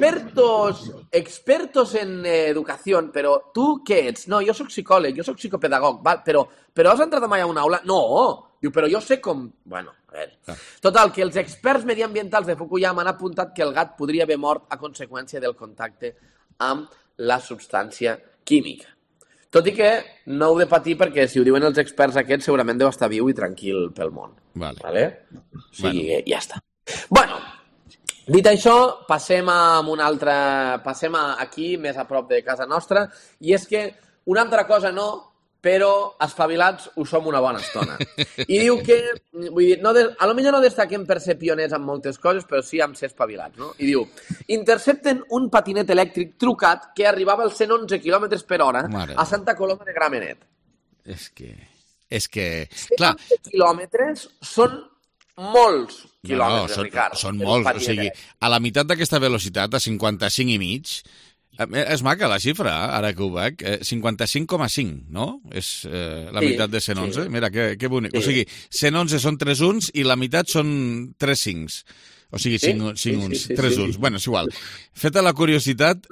Expertos en educació, però tu què ets? No, jo soc psicòleg, jo soc psicopedagog, però has entrat mai a una aula? No, diu, però jo sé com... Bueno, a veure. Total, que els experts mediambientals de Fukuyama han apuntat que el gat podria haver mort a conseqüència del contacte amb la substància química. Tot i que no heu de patir perquè si ho diuen els experts aquests segurament deu estar viu i tranquil pel món. Vale? O sigui, ja està. Bueno, dit això, passem aquí, més a prop de casa nostra, i és que una altra cosa no, però espavilats ho som una bona estona. I diu que, vull dir, a lo millor no destaquem per ser pioners en moltes coses, però sí amb ser espavilats, no? I diu, intercepten un patinet elèctric trucat que arribava als 111 km per hora a Santa Coloma de Gramenet. És que... Clar, 111 quilòmetres són molts quilòmetres, Ricard. Són molts, o sigui, a la meitat d'aquesta velocitat, a 55 i mig... És maca la xifra, ara que ho veig. 55,5, no? És la meitat de 111. Mira, que bonic. O sigui, 111 són 3 uns i la meitat són 3 cincs. O sigui, 5 uns, 3 uns. Bueno, és igual. Feta la curiositat,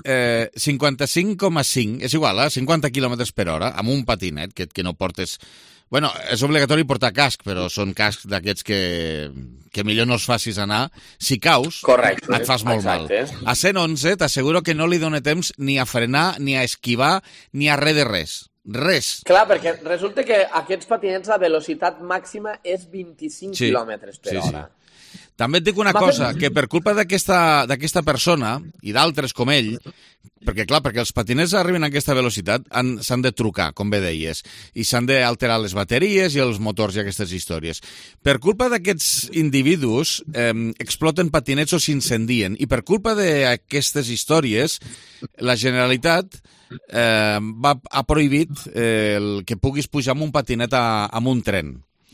55,5, és igual, 50 km per hora, amb un patinet, que no portes... Bueno, és obligatori portar casc, però són cascs d'aquests que millor no els facis anar. Si caus, et fas molt mal. A 111 t'asseguro que no li dóna temps ni a frenar, ni a esquivar, ni a res de res. Res. Clar, perquè resulta que aquests patinets la velocitat màxima és 25 km per hora. També et dic una cosa, que per culpa d'aquesta persona i d'altres com ell, perquè els patinets arriben a aquesta velocitat, s'han de trucar, com bé deies, i s'han d'alterar les bateries i els motors i aquestes històries. Per culpa d'aquests individus exploten patinets o s'incendien, i per culpa d'aquestes històries, la Generalitat ha prohibit que puguis pujar amb un patinet amb un tren.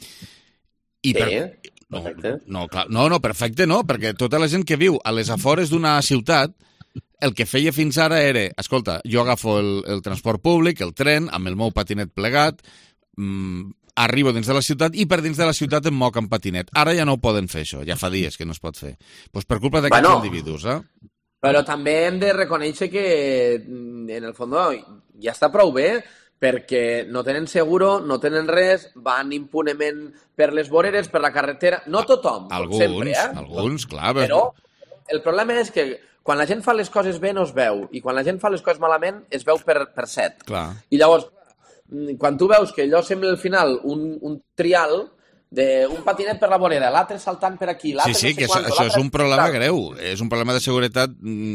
Perfecte no, perquè tota la gent que viu a les afores d'una ciutat, el que feia fins ara era, escolta, jo agafo el transport públic, el tren, amb el meu patinet plegat, arribo dins de la ciutat i per dins de la ciutat em moc amb patinet. Ara ja no ho poden fer, això, ja fa dies que no es pot fer. Doncs per culpa d'aquests individus, Però també hem de reconèixer que, en el fons, ja està prou bé, perquè no tenen seguro, no tenen res, van impunement per les voreres, per la carretera... No tothom, sempre, Alguns, clar. Però el problema és que quan la gent fa les coses bé no es veu, i quan la gent fa les coses malament es veu per set. Clar. I llavors, quan tu veus que allò sembla al final un trial d'un patinet per la vorera, l'altre saltant per aquí, l'altre Sí, que això és un problema greu, és un problema de seguretat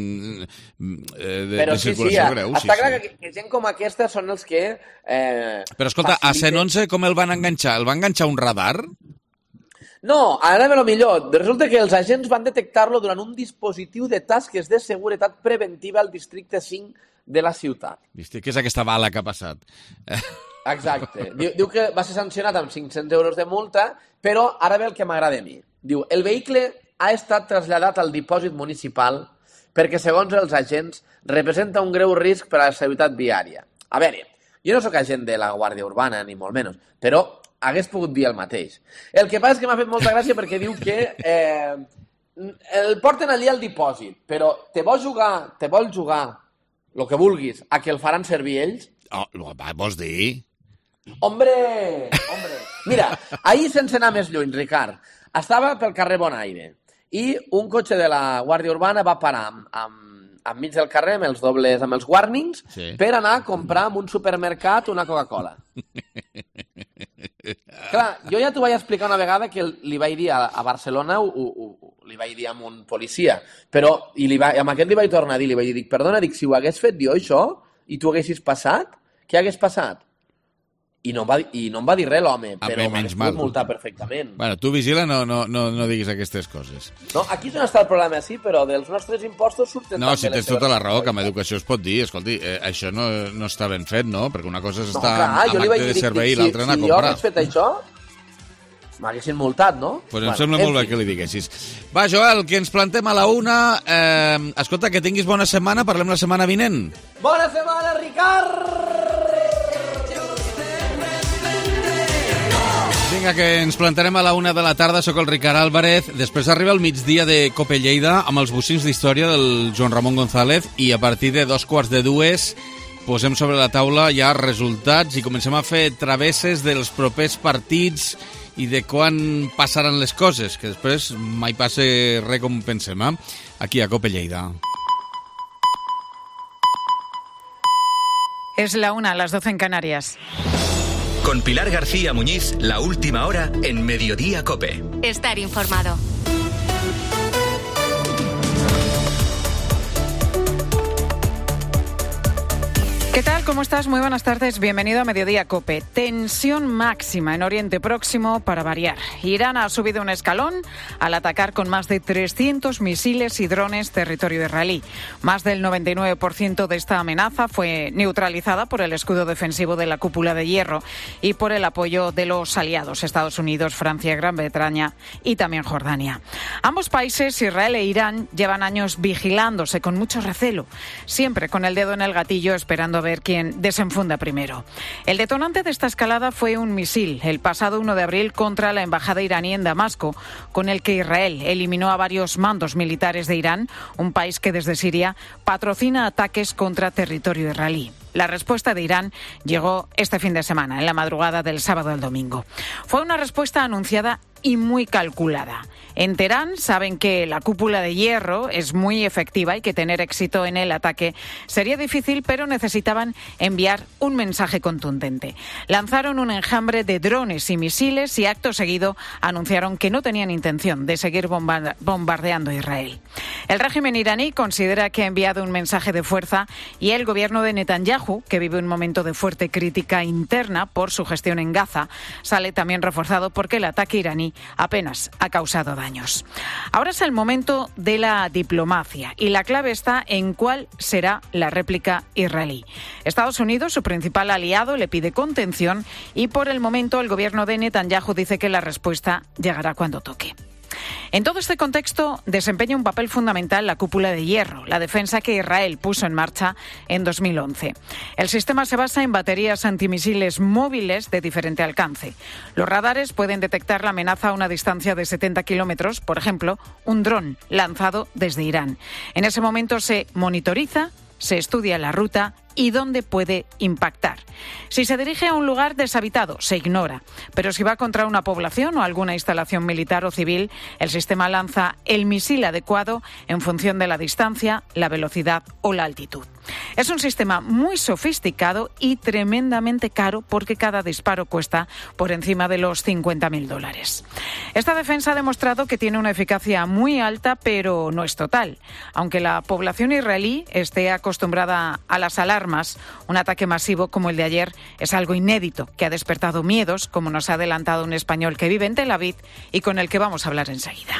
de circulació greu. Està clar que gent com aquesta són els que... Però escolta, a 111 com el van enganxar? El van enganxar un radar? No, ara ve lo millor. Resulta que els agents van detectar-lo durant un dispositiu de tasques de seguretat preventiva al districte 5 de la ciutat. Viste, què és aquesta bala que ha passat? Exacte. Diu que va ser sancionat amb 500 euros de multa, però ara ve el que m'agrada a mi. Diu, el vehicle ha estat traslladat al dipòsit municipal perquè, segons els agents, representa un greu risc per a la seguretat viària. A veure, jo no sóc agent de la Guàrdia Urbana, ni molt menys, però hagués pogut dir el mateix. El que passa és que m'ha fet molta gràcia perquè diu que el porten allí al dipòsit, però te vol jugar el que vulguis, a que el faran servir ells? Vols dir? Hombre! Mira, ahir sense anar més lluny, Ricard, Estava pel carrer Bonaire i un cotxe de la Guàrdia Urbana va parar enmig del carrer amb els warnings per anar a comprar en un supermercat una Coca-Cola. Clar, jo ja t'ho vaig explicar una vegada que li vaig dir a Barcelona, li vaig dir a un policia, però amb aquest li vaig tornar a dir, li vaig dir, perdona, si ho hagués fet jo això i tu haguessis passat, què hagués passat? I no em va dir res l'home, però m'hagués pogut multar perfectament. Bueno, tu vigila, no diguis aquestes coses. No, aquí és on està el problema, sí, però dels nostres impostos surten no, si tens tota la raó, que amb educació es pot dir, escolti, això no està ben fet, no? Perquè una cosa és estar amb acte de servei i l'altra anar a comprar. Si jo hagués fet això, m'haguessin multat, no? Pues em sembla molt bé que li diguessis. Va, Joel, que ens plantem a la 1. Escolta, que tinguis bona setmana, parlem la setmana vinent. Bona setmana, Ricard! Vinga, que ens plantarem a la 1 de la tarda. Soc el Ricard Álvarez. Després arriba el migdia de Cope Lleida amb els bocins d'història del Joan Ramon González i a partir de 2:45 posem sobre la taula ja resultats i comencem a fer travesses dels propers partits i de quan passaran les coses, que després mai passa res com pensem, aquí a Cope Lleida. Es la 1, las 12 en Canarias. Con Pilar García Muñiz, la última hora en Mediodía COPE. Estar informado. ¿Qué tal? ¿Cómo estás? Muy buenas tardes. Bienvenido a Mediodía COPE. Tensión máxima en Oriente Próximo para variar. Irán ha subido un escalón al atacar con más de 300 misiles y drones territorio israelí. Más del 99% de esta amenaza fue neutralizada por el escudo defensivo de la cúpula de hierro y por el apoyo de los aliados Estados Unidos, Francia, Gran Bretaña y también Jordania. Ambos países, Israel e Irán, llevan años vigilándose con mucho recelo, siempre con el dedo en el gatillo esperando a ver quién desenfunda primero. El detonante de esta escalada fue un misil el pasado 1 de abril contra la embajada iraní en Damasco, con el que Israel eliminó a varios mandos militares de Irán, un país que desde Siria patrocina ataques contra territorio israelí. La respuesta de Irán llegó este fin de semana, en la madrugada del sábado al domingo. Fue una respuesta anunciada y muy calculada. En Teherán saben que la cúpula de hierro es muy efectiva y que tener éxito en el ataque sería difícil, pero necesitaban enviar un mensaje contundente. Lanzaron un enjambre de drones y misiles y acto seguido anunciaron que no tenían intención de seguir bombardeando Israel. El régimen iraní considera que ha enviado un mensaje de fuerza y el gobierno de Netanyahu, que vive un momento de fuerte crítica interna por su gestión en Gaza, sale también reforzado porque el ataque iraní apenas ha causado daños. Ahora es el momento de la diplomacia y la clave está en cuál será la réplica israelí. Estados Unidos, su principal aliado, le pide contención y por el momento el gobierno de Netanyahu dice que la respuesta llegará cuando toque. En todo este contexto desempeña un papel fundamental la cúpula de hierro, la defensa que Israel puso en marcha en 2011. El sistema se basa en baterías antimisiles móviles de diferente alcance. Los radares pueden detectar la amenaza a una distancia de 70 kilómetros, por ejemplo, un dron lanzado desde Irán. En ese momento se monitoriza, se estudia la ruta y dónde puede impactar. Si se dirige a un lugar deshabitado, se ignora. Pero si va contra una población o alguna instalación militar o civil, el sistema lanza el misil adecuado en función de la distancia, la velocidad o la altitud. Es un sistema muy sofisticado y tremendamente caro porque cada disparo cuesta por encima de los $50.000. Esta defensa ha demostrado que tiene una eficacia muy alta, pero no es total. Aunque la población israelí esté acostumbrada a las alarmas, un ataque masivo como el de ayer es algo inédito que ha despertado miedos, como nos ha adelantado un español que vive en Tel Aviv y con el que vamos a hablar enseguida.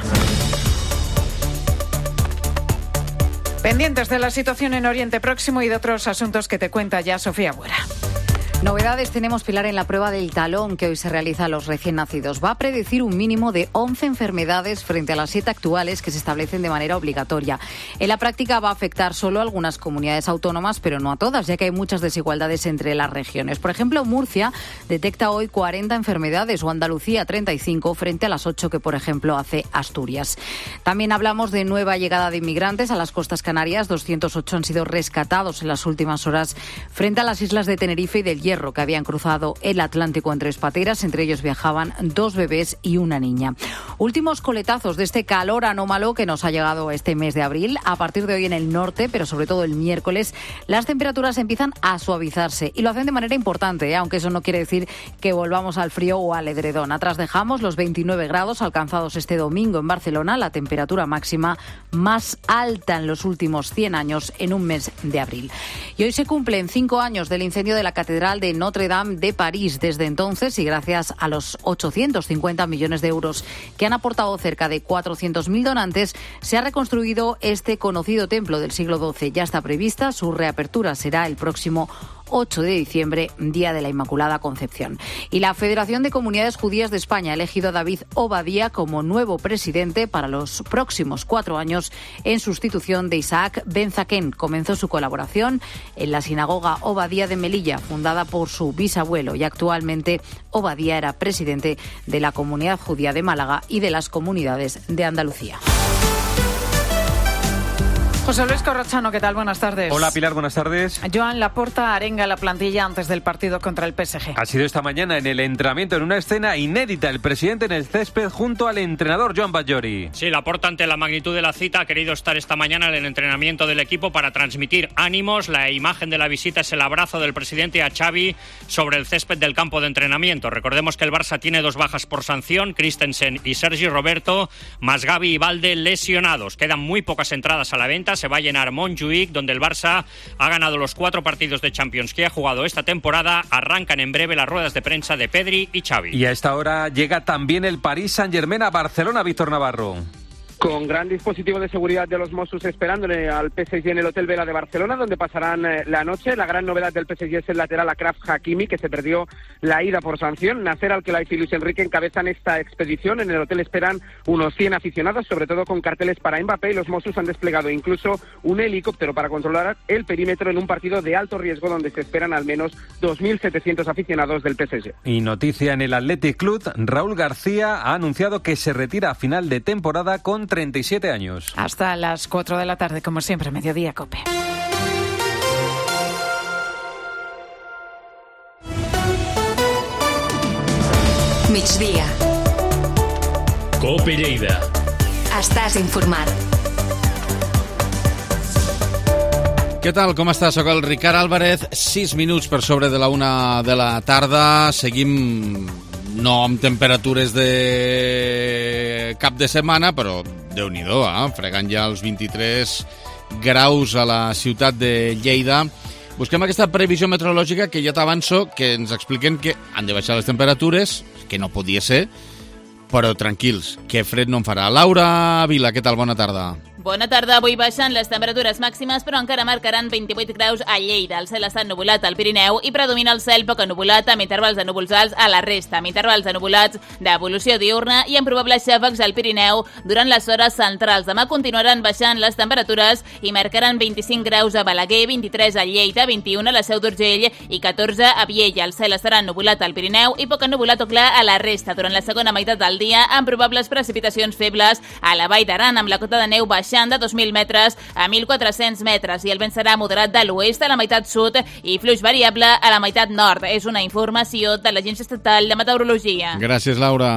Pendientes de la situación en Oriente Próximo y de otros asuntos que te cuenta ya Sofía Buera. Novedades tenemos, Pilar, en la prueba del talón que hoy se realiza a los recién nacidos. Va a predecir un mínimo de 11 enfermedades frente a las 7 actuales que se establecen de manera obligatoria. En la práctica va a afectar solo a algunas comunidades autónomas, pero no a todas, ya que hay muchas desigualdades entre las regiones. Por ejemplo, Murcia detecta hoy 40 enfermedades o Andalucía 35 frente a las 8 que, por ejemplo, hace Asturias. También hablamos de nueva llegada de inmigrantes a las costas canarias. 208 han sido rescatados en las últimas horas frente a las islas de Tenerife y del Hierro, hierro que habían cruzado el Atlántico en 3 pateras. Entre ellos viajaban 2 bebés y una niña. Últimos coletazos de este calor anómalo que nos ha llegado este mes de abril. A partir de hoy en el norte, pero sobre todo el miércoles, las temperaturas empiezan a suavizarse y lo hacen de manera importante, aunque eso no quiere decir que volvamos al frío o al edredón. Atrás dejamos los 29 grados alcanzados este domingo en Barcelona, la temperatura máxima más alta en los últimos 100 años en un mes de abril. Y hoy se cumplen 5 años del incendio de la Catedral de Notre Dame de París. Desde entonces, y gracias a los 850 millones de euros que han aportado cerca de 400.000 donantes, se ha reconstruido este conocido templo del siglo XII. Ya está prevista, su reapertura será el próximo 8 de diciembre, Día de la Inmaculada Concepción. Y la Federación de Comunidades Judías de España ha elegido a David Obadía como nuevo presidente para los próximos 4 años en sustitución de Isaac Ben-Zaken. Comenzó su colaboración en la sinagoga Obadía de Melilla, fundada por su bisabuelo, y actualmente Obadía era presidente de la Comunidad Judía de Málaga y de las comunidades de Andalucía. José Luis Corrochano, ¿qué tal? Buenas tardes. Hola, Pilar, buenas tardes. Joan Laporta arenga la plantilla antes del partido contra el PSG. Ha sido esta mañana en el entrenamiento, en una escena inédita, el presidente en el césped junto al entrenador Joan Batllori. Sí, Laporta, ante la magnitud de la cita, ha querido estar esta mañana en el entrenamiento del equipo para transmitir ánimos. La imagen de la visita es el abrazo del presidente a Xavi sobre el césped del campo de entrenamiento. Recordemos que el Barça tiene 2 bajas por sanción, Christensen y Sergi Roberto, más Gavi y Valde lesionados. Quedan muy pocas entradas a la venta. Se va a llenar Montjuïc, donde el Barça ha ganado los 4 partidos de Champions que ha jugado esta temporada. Arrancan en breve las ruedas de prensa de Pedri y Xavi. Y a esta hora llega también el Paris Saint-Germain a Barcelona, Víctor Navarro. Con gran dispositivo de seguridad de los Mossos esperándole al PSG en el Hotel Vela de Barcelona, donde pasarán la noche. La gran novedad del PSG es el lateral Achraf Hakimi, que se perdió la ida por sanción. Nasser Al-Khelaifi y Luis Enrique encabezan esta expedición. En el hotel esperan unos 100 aficionados, sobre todo con carteles para Mbappé, y los Mossos han desplegado incluso un helicóptero para controlar el perímetro en un partido de alto riesgo donde se esperan al menos 2.700 aficionados del PSG. Y noticia en el Athletic Club, Raúl García ha anunciado que se retira a final de temporada con 37 años. Hasta las 4 de la tarde, como siempre, Mediodía Cope. Migdia. Cope Lleida. Estàs informat. Què tal, com estàs? Soc el Ricard Álvarez, 6 minuts per sobre de la 1 de la tarda. Seguim no amb temperatures de cap de setmana, però Déu-n'hi-do, fregant ja els 23 graus a la ciutat de Lleida. Busquem aquesta previsió meteorològica que ja t'avanço, que ens expliquen que han de baixar les temperatures, que no podia ser, però tranquils, que fred no en farà. Laura Vila, què tal? Bona tarda. Bona tarda. Avui baixen les temperatures màximes, però encara marcaran 28 graus a Lleida. El cel està ennuvolat al Pirineu i predomina el cel poc ennuvolat amb intervals de núvols alts a la resta, amb intervals de nuvolats d'evolució diurna i amb probables xàfecs al Pirineu durant les hores centrals. Demà continuaran baixant les temperatures i marcaran 25 graus a Balaguer, 23 a Lleida, 21 a la Seu d'Urgell i 14 a Viella. El cel estarà ennuvolat al Pirineu i poc ennuvolat o clar a la resta durant la segona meitat del dia, amb probables precipitacions febles a la Vall d'Aran, amb la cota de neu baixant de 2.000 metres a 1.400 metres i el vent serà moderat de l'oest a la meitat sud i fluix variable a la meitat nord. És una informació de l'Agència Estatal de Meteorologia. Gràcies, Laura.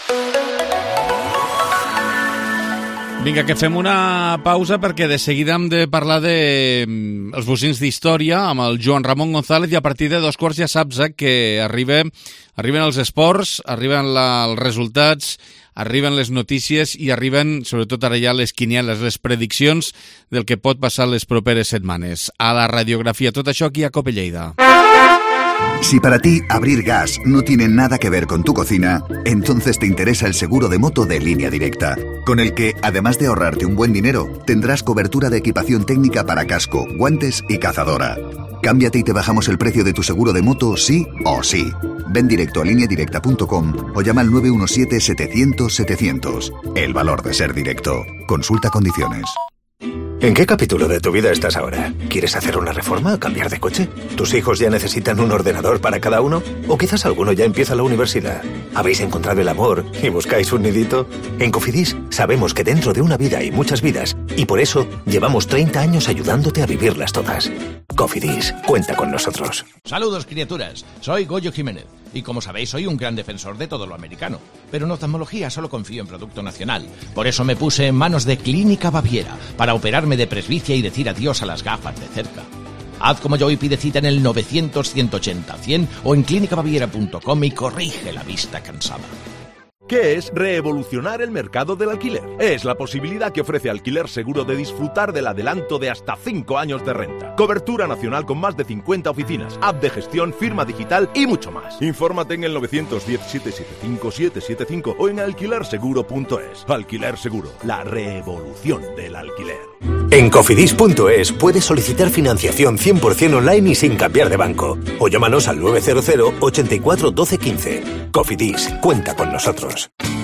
Vinga, que fem una pausa perquè de seguida hem de parlar de els bocins d'història amb el Joan Ramon González i a partir de 2:15 ja saps que arriben els esports, arriben els resultats, arriben les notícies i arriben, sobretot ara ja, les quinieles, les prediccions del que pot passar les properes setmanes. A la radiografia, tot això aquí a Cope Lleida. Si para ti abrir gas no tiene nada que ver con tu cocina, entonces te interesa el seguro de moto de Línea Directa, con el que, además de ahorrarte un buen dinero, tendrás cobertura de equipación técnica para casco, guantes y cazadora. Cámbiate y te bajamos el precio de tu seguro de moto sí o sí. Ven directo a lineadirecta.com o llama al 917-700-700. El valor de ser directo. Consulta condiciones. ¿En qué capítulo de tu vida estás ahora? ¿Quieres hacer una reforma o cambiar de coche? ¿Tus hijos ya necesitan un ordenador para cada uno? ¿O quizás alguno ya empieza la universidad? ¿Habéis encontrado el amor y buscáis un nidito? En Cofidis sabemos que dentro de una vida hay muchas vidas y por eso llevamos 30 años ayudándote a vivirlas todas. Cofidis, cuenta con nosotros. Saludos, criaturas. Soy Goyo Jiménez. Y como sabéis, soy un gran defensor de todo lo americano. Pero en oftalmología solo confío en producto nacional. Por eso me puse en manos de Clínica Baviera para operarme de presbicia y decir adiós a las gafas de cerca. Haz como yo y pide cita en el 900-180-100 o en clinicabaviera.com y corrige la vista cansada. ¿Qué es revolucionar el mercado del alquiler? Es la posibilidad que ofrece Alquiler Seguro de disfrutar del adelanto de hasta 5 años de renta. Cobertura nacional con más de 50 oficinas, app de gestión, firma digital y mucho más. Infórmate en el 910-775-775 o en alquilerseguro.es. Alquiler Seguro, la revolución del alquiler. En cofidis.es puedes solicitar financiación 100% online y sin cambiar de banco. O llámanos al 900 84 12 15. Cofidis, cuenta con nosotros.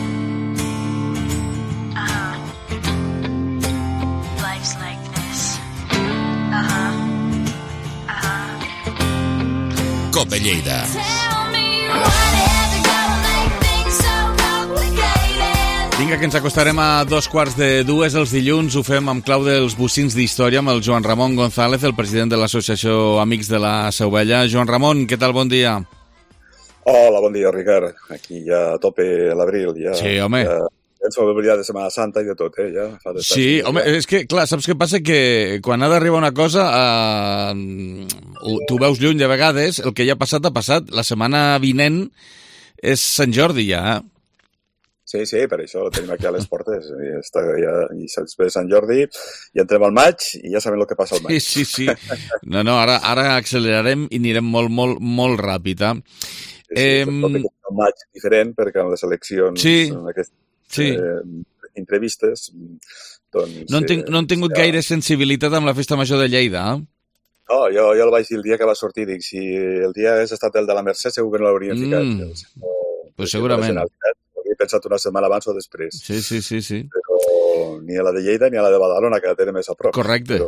Cope Lleida. Vinga, que ens acostarem a 2:45 els dilluns. Ho fem amb clau dels bocins d'història amb el Joan Ramon González, el president de l'Associació Amics de la Seu Vella. Joan Ramon, què tal? Bon dia. Hola, bon dia, Ricard. Aquí ja a tope l'abril. Ja, sí, home. Ja ens vam oblidar de Setmana Santa i de tot, ja. Sí, home, és que, clar, saps què passa? Que quan ha d'arribar una cosa, tu veus lluny de vegades, el que ja ha passat. La setmana vinent és Sant Jordi, ja, Sí, per això ho tenim aquí a les portes. I se'ns ve Sant Jordi i entrem al maig i ja sabem el que passa al maig. Sí. No, ara accelerarem i anirem molt ràpid. Tot un maig diferent perquè amb les eleccions, aquestes entrevistes, doncs... No han tingut gaire sensibilitat amb la Festa Major de Lleida, No, jo el vaig dir el dia que va sortir, dic, si el dia hagués estat el de la Mercè segur que no l'haurien ficat. Pues segurament. He pensat una setmana abans o després. Sí. Però ni a la de Lleida ni a la de Badalona, que la tenen més a prop. Correcte.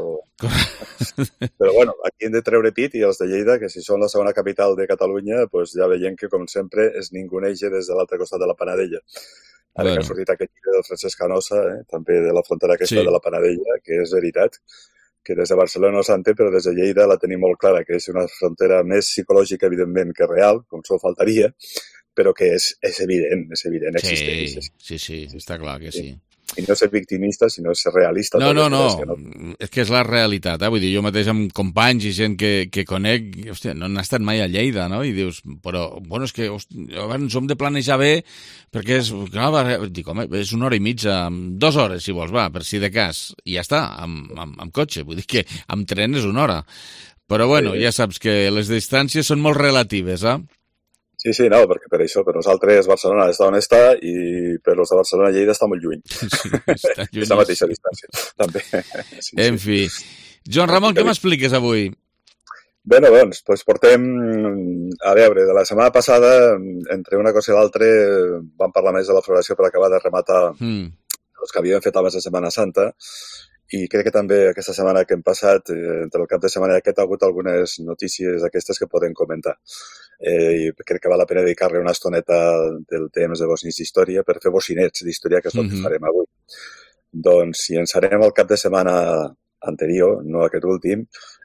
Però bueno, aquí hem de treure pit i els de Lleida, que si són la segona capital de Catalunya, doncs ja veiem que, com sempre, es ninguneja des de l'altre costat de la Panadella. Ara que ha sortit aquest llibre del Francesc Canosa, també de la frontera aquesta de la Panadella, que és veritat, que des de Barcelona no s'entén, però des de Lleida la tenim molt clara, que és una frontera més psicològica, evidentment, que real, com sol faltaria, però que és evident, existeix. Sí, està clar que sí. I no ser victimista, sinó ser realista. No, és que és la realitat, Vull dir, jo mateix amb companys i gent que conec, hòstia, no han estat mai a Lleida, no? I dius, però, bueno, és que ens ho hem de planejar bé, perquè és, clar, dic, home, és 1 hora i mitja, 2 hores, si vols, per si de cas, i ja està, amb cotxe, vull dir que amb tren és 1 hora. Però, bueno, ja saps que les distàncies són molt relatives, Sí, no, perquè per això, per nosaltres Barcelona està on està i per els de Barcelona Lleida està molt lluny. Sí, està lluny. És la mateixa distància, també. En fi. Joan Ramon, què m'expliques avui? Bé, doncs portem, a veure, de la setmana passada, entre una cosa i l'altra, vam parlar més de la floració per acabar de rematar els que havíem fet abans de Setmana Santa, i crec que també aquesta setmana que hem passat, entre el cap de setmana i aquest, ha hagut algunes notícies d'aquestes que podem comentar. I crec que val la pena dedicar-li una estoneta del temps de bocins d'història per fer bocinets d'història, que és el que farem avui. Doncs si ens anem al cap de setmana anterior, no aquest últim,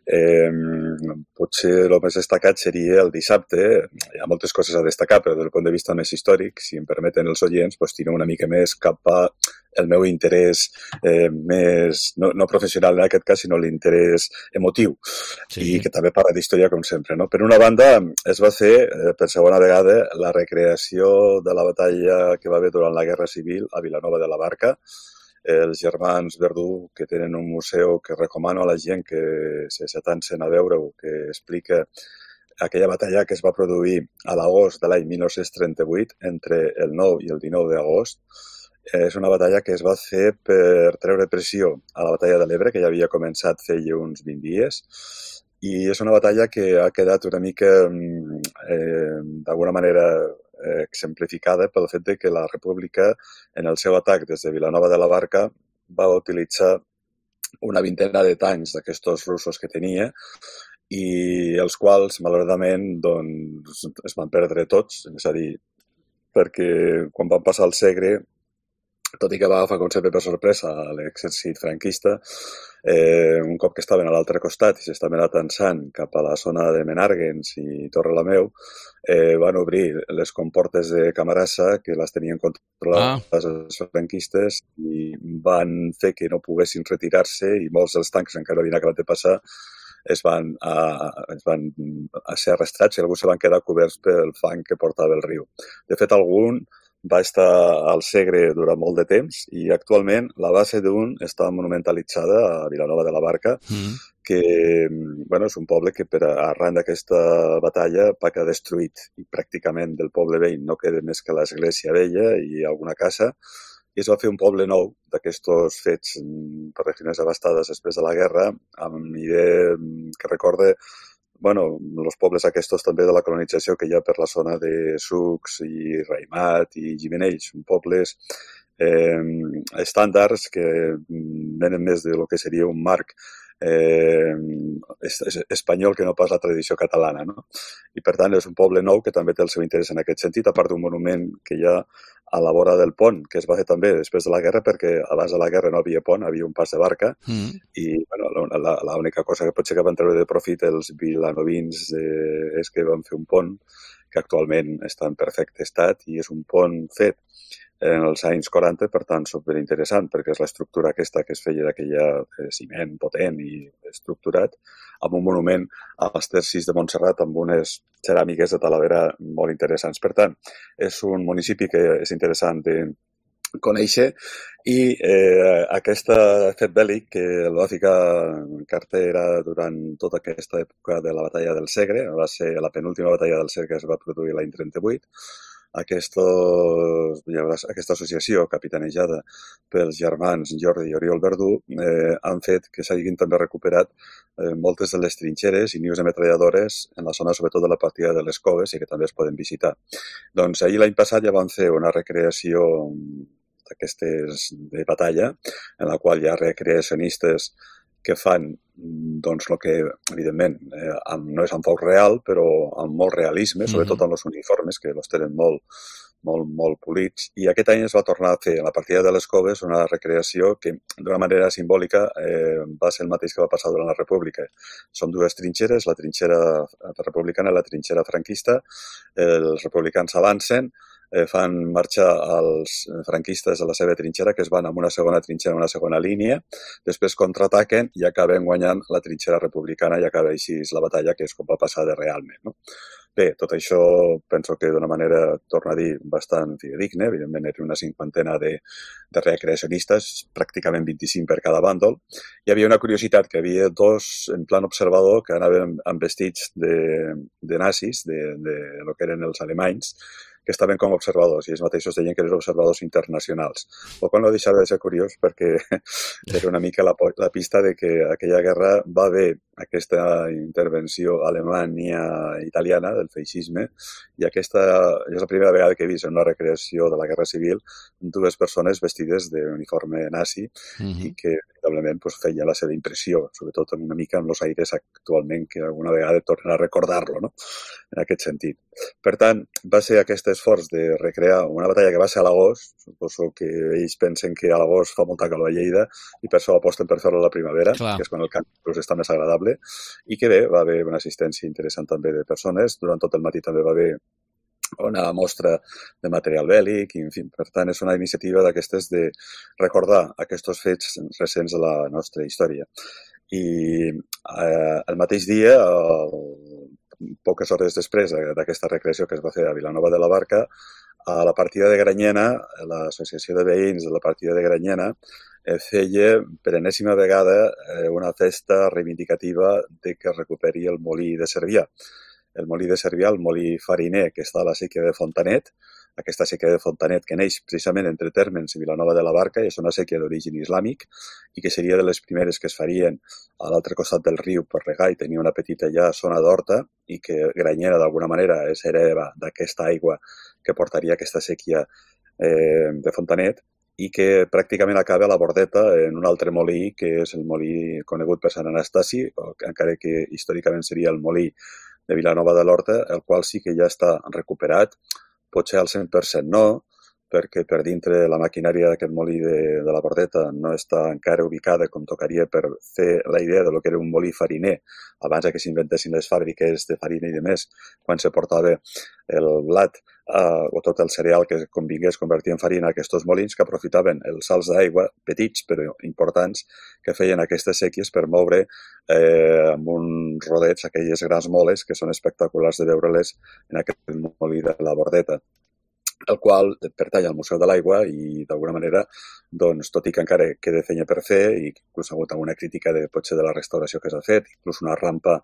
potser el més destacat seria el dissabte. Hi ha moltes coses a destacar, però des del punt de vista més històric, si em permeten els oients, tiro una mica més cap a el meu interès més, no professional en aquest cas, sinó l'interès emotiu, i que també parla d'història com sempre. Per una banda, es va fer per segona vegada la recreació de la batalla que va haver durant la Guerra Civil a Vilanova de la Barca. Els germans Verdú, que tenen un museu que recomano a la gent que s'atansen a veure-ho, que explica aquella batalla que es va produir a l'agost de l'any 1938, entre el 9 i el 19 d'agost. És una batalla que es va fer per treure pressió a la batalla de l'Ebre, que ja havia començat feia uns 20 dies, i és una batalla que ha quedat una mica, d'alguna manera, exemplificada pel fet que la República, en el seu atac des de Vilanova de la Barca, va utilitzar una vintena de tancs d'aquests russos que tenia, i els quals, malauradament, doncs, es van perdre tots, és a dir, perquè quan van passar el Segre, tot i que va agafar com sempre per sorpresa l'exèrcit franquista, un cop que estaven a l'altre costat i s'estaven atansant cap a la zona de Menàrguens i Torrelameu, van obrir les comportes de Camarasa, que les tenien controlades els franquistes, i van fer que no poguessin retirar-se, i molts dels tancs encara havien acabat de passar, es van ser arrestats i alguns se van quedar coberts pel fang que portava el riu. De fet, algun va estar al Segre durant molt de temps i actualment la base d'un està monumentalitzada a Vilanova de la Barca, que és un poble que arran d'aquesta batalla va quedar destruït i pràcticament del poble vell no queda més que l'església vella i alguna casa, i es va fer un poble nou d'aquests fets per regions devastades després de la guerra, amb idea que recorde els pobles aquests també de la colonització que hi ha per la zona de Sucs i Raimat i Gimenells, pobles estàndards que venen més del que seria un marc espanyol que no pas la tradició catalana, no? I per tant és un poble nou que també té el seu interès en aquest sentit, a part d'un monument que hi ha a la vora del pont, que es va fer també després de la guerra, perquè abans de la guerra no havia pont, havia un pas de barca, i l'única cosa que potser que van treure de profit els vilanovins és que van fer un pont que actualment està en perfecte estat i és un pont fet en els anys 40, per tant, superinteressant, perquè és l'estructura aquesta que es feia d'aquella ciment potent i estructurat, amb un monument als tercis de Montserrat, amb unes ceràmiques de Talavera molt interessants. Per tant, és un municipi que és interessant de conèixer i aquest fet bèl·lic que el va ficar en cartera durant tota aquesta època de la batalla del Segre, va ser la penúltima batalla del Segre que es va produir l'any 38, aquesta associació capitanejada pels germans Jordi i Oriol Verdú han fet que s'hagin també recuperat moltes de les trinxeres i nius de metralladores en la zona sobretot de la partida de les Coves i que també es poden visitar. Doncs ahir l'any passat ja van fer una recreació d'aquestes de batalla en la qual hi ha recreacionistes que fan doncs el que, evidentment, no és amb foc real, però amb molt realisme, sobretot amb els uniformes, que els tenen molt polits. I aquest any es va tornar a fer a la partida de les Coves una recreació que, d'una manera simbòlica, va ser el mateix que va passar durant la República. Són dues trinxeres, la trinxera republicana i la trinxera franquista. Els republicans avancen, fan marxar els franquistes a la seva trinxera, que es van amb una segona trinxera, una segona línia, després contraataquen i acaben guanyant la trinxera republicana i acaba així la batalla, que és com va passar de realment, no? Bé, tot això penso que d'una manera, torno a dir, bastant fidedigna. Evidentment, era una cinquantena de recreacionistes, pràcticament 25 per cada bàndol. Hi havia una curiositat, que hi havia dos en plan observador que anaven amb vestits de nazis, de lo que eren els alemanys, que estaven com observadors, i ells mateixos deien que eren observadors internacionals. El qual no deixava de ser curiós, perquè era una mica la pista de que aquella guerra va haver aquesta intervenció alemanya-italiana del feixisme, i aquesta és la primera vegada que he vist en una recreació de la Guerra Civil dues persones vestides d'uniforme nazi i que veritablement feia la seva impressió, sobretot una mica amb els aires actualment, que alguna vegada tornen a recordar-lo, no? En aquest sentit. Per tant, va ser aquest esforç de recrear una batalla que va ser a l'agost, suposo que ells pensen que a l'agost fa molta calor a Lleida i per això aposten per fer-lo a la primavera, que és quan el camp està més agradable, i que bé, va haver una assistència interessant també de persones. Durant tot el matí també va haver una mostra de material bèl·lic, i, en fi, per tant, és una iniciativa d'aquestes de recordar aquests fets recents de la nostra història. I el mateix dia, poques hores després d'aquesta recreació que es va fer a Vilanova de la Barca, a la partida de Granyena, l'associació de veïns de la partida de Granyena feia per enèsima vegada una festa reivindicativa de que recuperi el molí de Cervià. El molí de Cervià, el molí fariner que està a la sèquia de Fontanet, aquesta sèquia de Fontanet que neix precisament entre Térmens i Vilanova de la Barca, i és una sèquia d'origen islàmic i que seria de les primeres que es farien a l'altre costat del riu per regar, i tenia una petita ja zona d'horta, i que Granyena d'alguna manera és hereva d'aquesta aigua que portaria aquesta sèquia de Fontanet, i que pràcticament acaba a la Bordeta en un altre molí, que és el molí conegut per Sant Anastasi, encara que històricament seria el molí de Vilanova de l'Horta, el qual sí que ja està recuperat, potser al 100% no, perquè per dintre la maquinària d'aquest molí de la Bordeta no està encara ubicada com tocaria per fer la idea de lo que era un molí fariner abans que s'inventessin les fàbriques de farina i de més, quan se portava el blat o tot el cereal que convingués convertir en farina a aquests molins que aprofitaven els salts d'aigua, petits però importants, que feien aquestes sèquies per moure amb uns rodets aquelles grans moles que són espectaculars de veure-les en aquest molí de la Bordeta, el qual pertany al Museu de l'Aigua i d'alguna manera, doncs, tot i que encara queda feina per fer i inclús ha hagut alguna crítica potser de la restauració que s'ha fet, inclús una rampa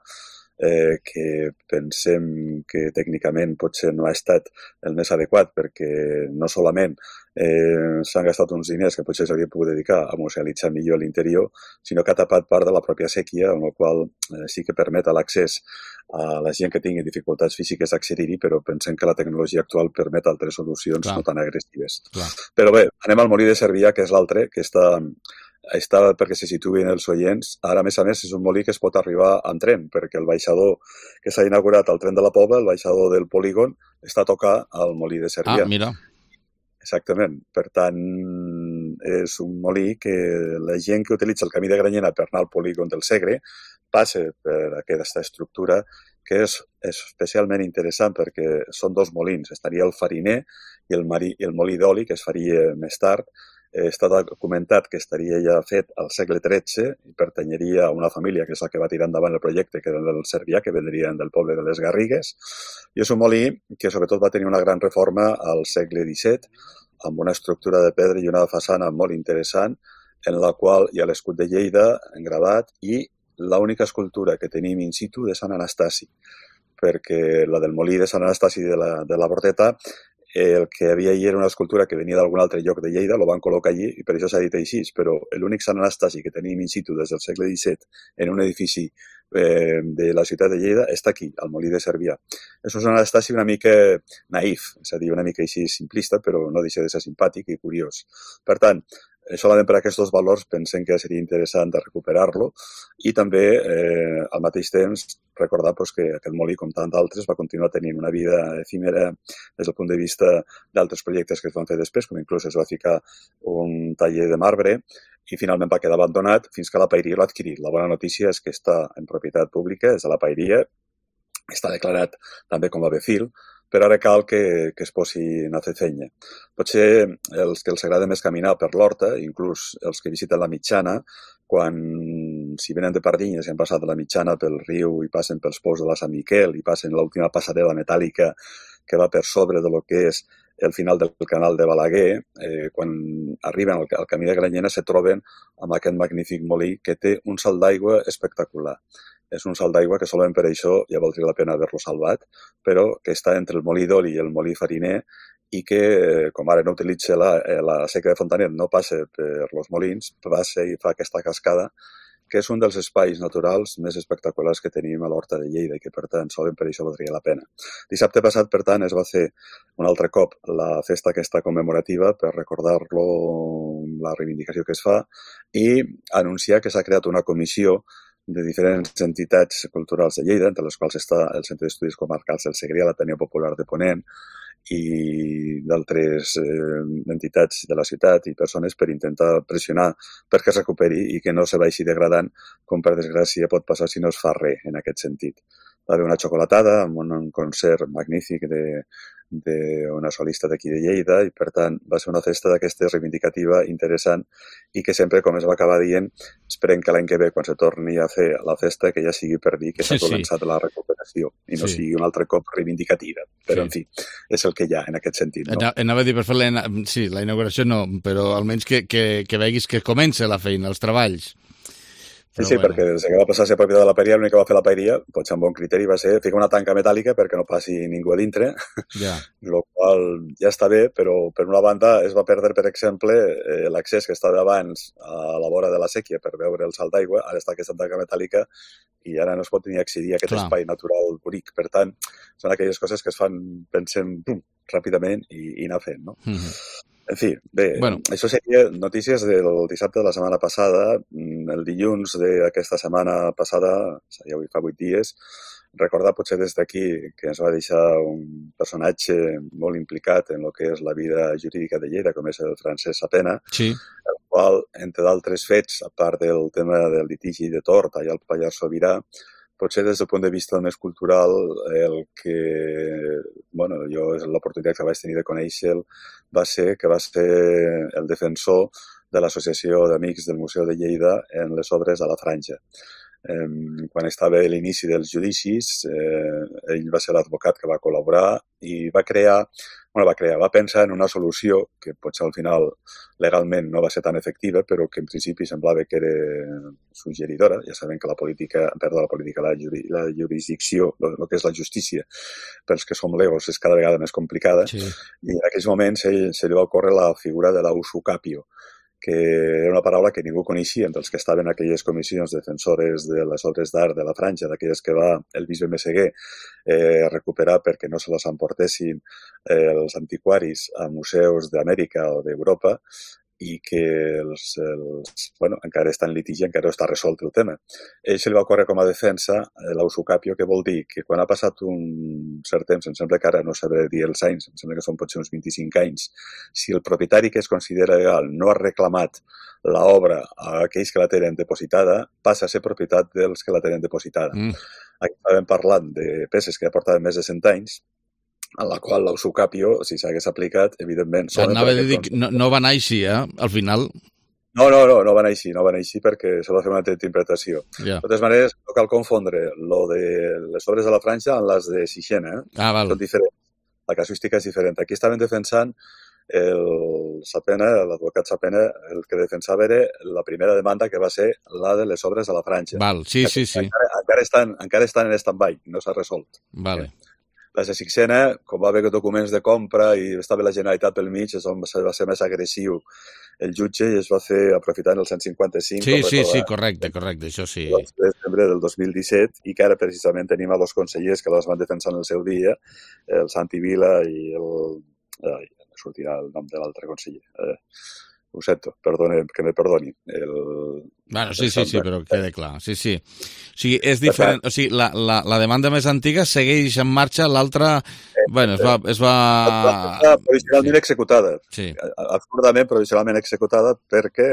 que pensem que tècnicament potser no ha estat el més adequat perquè no solament s'han gastat uns diners que potser s'hauria pogut dedicar a musealitzar millor l'interior, sinó que ha tapat part de la pròpia sèquia, amb la qual sí que permet l'accés a la gent que tingui dificultats físiques d'accedir-hi, però pensem que la tecnologia actual permet altres solucions no tan agressives. Però bé, anem al molí de Cervià, que és l'altre, que està perquè se situïn els oients. Ara, a més, és un molí que es pot arribar en tren, perquè el baixador que s'ha inaugurat al tren de la Pobla, el baixador del polígon, està a tocar al molí de Cervià. Ah, mira. Exactament. Per tant, és un molí que la gent que utilitza el camí de Granyena per anar al polígon del Segre passa per aquesta estructura que és especialment interessant perquè són dos molins. Estaria el fariner i el molí d'oli, que es faria més tard. Està documentat que estaria ja fet al segle XIII i pertanyeria a una família que és la que va tirar endavant el projecte, que era del Cervià, que vendrien del poble de les Garrigues. I és un molí que sobretot va tenir una gran reforma al segle XVII, amb una estructura de pedra i una façana molt interessant, en la qual hi ha l'escut de Lleida engravat i l'única escultura que tenim in situ de Sant Anastasi, perquè la del molí de Sant Anastasi de la Bordeta, el que havia allí era una escultura que venia d'algun altre lloc de Lleida, lo van col·locar allí i per això s'ha dit així, però l'únic Sant Anastasi que tenim in situ des del segle XVII en un edifici de la ciutat de Lleida està aquí, al molí de Cervià. És un Sant Anastasi una mica naïf, és a dir, una mica així simplista, però no deixa de ser simpàtic i curiós. Per tant, solament per aquests dos valors pensem que seria interessant de recuperar-lo i també, al mateix temps, recordar que aquest molí, com tant d'altres, va continuar tenint una vida efímera des del punt de vista d'altres projectes que es van fer després, com inclús es va ficar un taller de marbre i finalment va quedar abandonat fins que la Paeria l'ha adquirit. La bona notícia és que està en propietat pública, és de la Paeria, està declarat també com a Befil, però ara cal que es posin a fer feina. Potser els que els agrada més caminar per l'Horta, inclús els que visiten la Mitjana, si venen de Pardinyes i han passat la Mitjana pel riu i passen pels pous de la Sant Miquel i passen l'última passarel·la metàl·lica que va per sobre de lo que és el final del canal de Balaguer, quan arriben al camí de Granyena se troben amb aquest magnífic molí que té un salt d'aigua espectacular. És un salt d'aigua que solament per això ja valdria la pena haver-lo salvat, però que està entre el molí d'oli i el molí fariner i que, com ara no utilitza la seca de Fontanet, no passa per els molins, passa i fa aquesta cascada, que és un dels espais naturals més espectaculars que tenim a l'Horta de Lleida i que, per tant, solament per això valdria la pena. Dissabte passat, per tant, es va fer un altre cop la festa aquesta commemorativa per recordar-lo, la reivindicació que es fa, i anunciar que s'ha creat una comissió de diferents entitats culturals de Lleida, entre les quals està el Centre d'Estudis Comarcals del Segrià, l'Ateneu Popular de Ponent, i d'altres entitats de la ciutat i persones per intentar pressionar perquè es recuperi i que no se vagi degradant, com per desgràcia pot passar si no es fa res en aquest sentit. Va haver una xocolatada amb un concert magnífic d'una solista d'aquí de Lleida i, per tant, va ser una festa d'aquesta reivindicativa interessant i que sempre, com es va acabar dient, esperem que l'any que ve, quan se torni a fer la festa, que ja sigui per dir que s'ha començat la recuperació i no sigui un altre cop reivindicativa. Però, en fi, és el que hi ha en aquest sentit. No? Anava a dir per fer la inauguració no, però almenys que veguis que comença la feina, els treballs. Sí, perquè des que va passar a ser propietat de la Paeria, l'únic que va fer la Paeria, potser amb bon criteri, va ser ficar una tanca metàl·lica perquè no passi ningú a dintre, el qual ja està bé, però per una banda es va perdre, per exemple, l'accés que estava abans a la vora de la sèquia per veure el salt d'aigua, ara està aquesta tanca metàl·lica i ara no es pot ni accedir a aquest espai natural bonic. Per tant, són aquelles coses que es fan, pensem, ràpidament i anar fent, no? En fi, bé, això seria notícies del dissabte de la setmana passada. El dilluns d'aquesta setmana passada, seria avui fa 8 dies, recordar potser des d'aquí que ens va deixar un personatge molt implicat en el que és la vida jurídica de Lleida, com és el Francesc Sapena, el qual, entre d'altres fets, a part del tema del litigi de tort allà al Pallars Sobirà, potser des del punt de vista més cultural, el que, jo l'oportunitat que vaig tenir de conèixer va ser el defensor de l'Associació d'Amics del Museu de Lleida en les obres a la Franja. Quan estava a l'inici dels judicis, ell va ser l'advocat que va col·laborar i va pensar en una solució que potser al final legalment no va ser tan efectiva, però que en principi semblava que era suggeridora. Ja sabem que la jurisdicció, el que és la justícia, pels que som legos, és cada vegada més complicada. I en aquells moments se li va ocórrer la figura de la usucapio, que era una paraula que ningú coneixia entre els que estaven en aquelles comissions defensores de les obres d'art de la Franja, d'aquelles que va el bisbe Meseguer a recuperar perquè no se les emportessin els antiquaris a museus d'Amèrica o d'Europa, i que encara està en litigi, encara no està resolt el tema. Ell se li va córrer com a defensa l'usucapio, que vol dir que quan ha passat un cert temps, em sembla que ara no sabré dir els anys, em sembla que són potser uns 25 anys, si el propietari que es considera legal no ha reclamat l'obra a aquells que la tenen depositada, passa a ser propietat dels que la tenen depositada. Aquí estàvem parlant de peces que ja portaven més de 100 anys, en la qual l'usucapio, si s'hagués aplicat, evidentment... No va anar així, al final. No va anar així perquè se va fer una interpretació. De totes maneres, no cal confondre lo de les obres de la Franja amb les de Sixena. Són diferents. La casuística és diferent. Aquí estaven defensant el Sapena, l'advocat Sapena, el que defensava era la primera demanda, que va ser la de les obres de la Franja. Sí. Encara estan en stand-by, no s'ha resolt. Les de Sixena, com va haver documents de compra i estava la Generalitat pel mig, va ser més agressiu el jutge i es va fer aprofitant el 155. Sí, correcte, això sí. El 2 de desembre del 2017, i que ara precisament tenim a dos consellers que les van defensar en el seu dia, el Santi Vila i no sortirà el nom de l'altre conseller. Ho sento, que me perdoni. Sí, però queda clar. Sí. O sigui, és diferent. O sigui, la demanda més antiga segueix en marxa, l'altra, es va... Provisionalment executada. Absurdament provisionalment executada perquè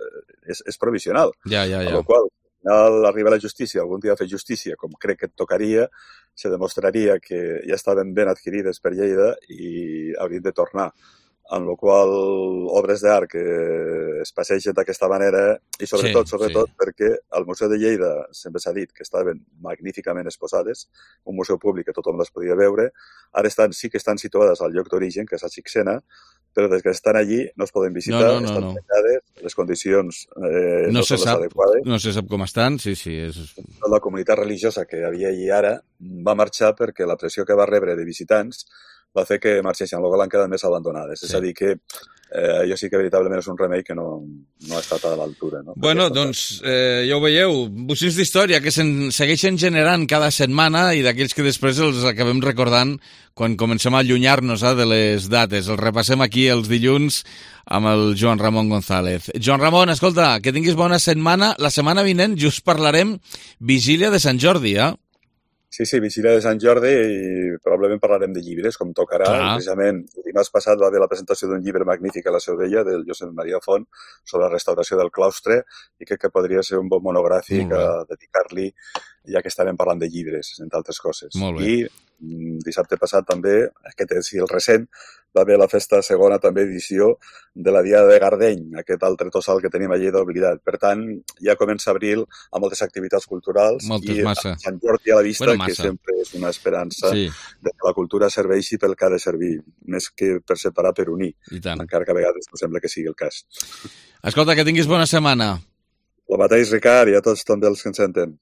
és provisional. Amb la qual cosa, al final arriba la justícia, algun dia fer justícia, com crec que tocaria, se demostraria que ja estaven ben adquirides per Lleida i haurien de tornar. En la qual obres d'art que es passegen d'aquesta manera i sobretot perquè al Museu de Lleida sempre s'ha dit que estaven magníficament exposades, un museu públic que tothom les podia veure, ara sí que estan situades al lloc d'origen, que és a Sixena, però des que estan allí no es poden visitar, estan tancades, les condicions no són les adequades. No se sap com estan, sí. La comunitat religiosa que hi havia allí ara va marxar perquè la pressió que va rebre de visitants va fer que marxessin, luego l'han quedat més abandonades. És a dir que jo sí que veritablement és un remei que no ha estat a l'altura. Doncs ja ho veieu, bocins d'història que se'n segueixen generant cada setmana i d'aquells que després els acabem recordant quan comencem a allunyar-nos de les dates. Els repassem aquí els dilluns amb el Joan Ramon González. Joan Ramon, escolta, que tinguis bona setmana. La setmana vinent just parlarem Vigília de Sant Jordi, Sí, Vigília de Sant Jordi i probablement parlarem de llibres, com tocarà. Precisament, el dimarts passat va haver la presentació d'un llibre magnífic a la Seu Vella, del Josep Maria Font, sobre la restauració del claustre, i crec que podria ser un bon monogràfic a dedicar-li, ja que estarem parlant de llibres, entre altres coses. I dissabte passat també, aquest és el recent, va haver la festa segona també edició de la Diada de Gardeny, aquest altre tossal que tenim a Lleida oblidat. Per tant, ja comença abril amb moltes activitats culturals i Sant Jordi a la vista, que sempre és una esperança de que la cultura serveixi pel que ha de servir, més que per separar, per unir, encara que a vegades no sembla que sigui el cas. Escolta, que tinguis bona setmana. El mateix, Ricard, i a tots també els que ens senten.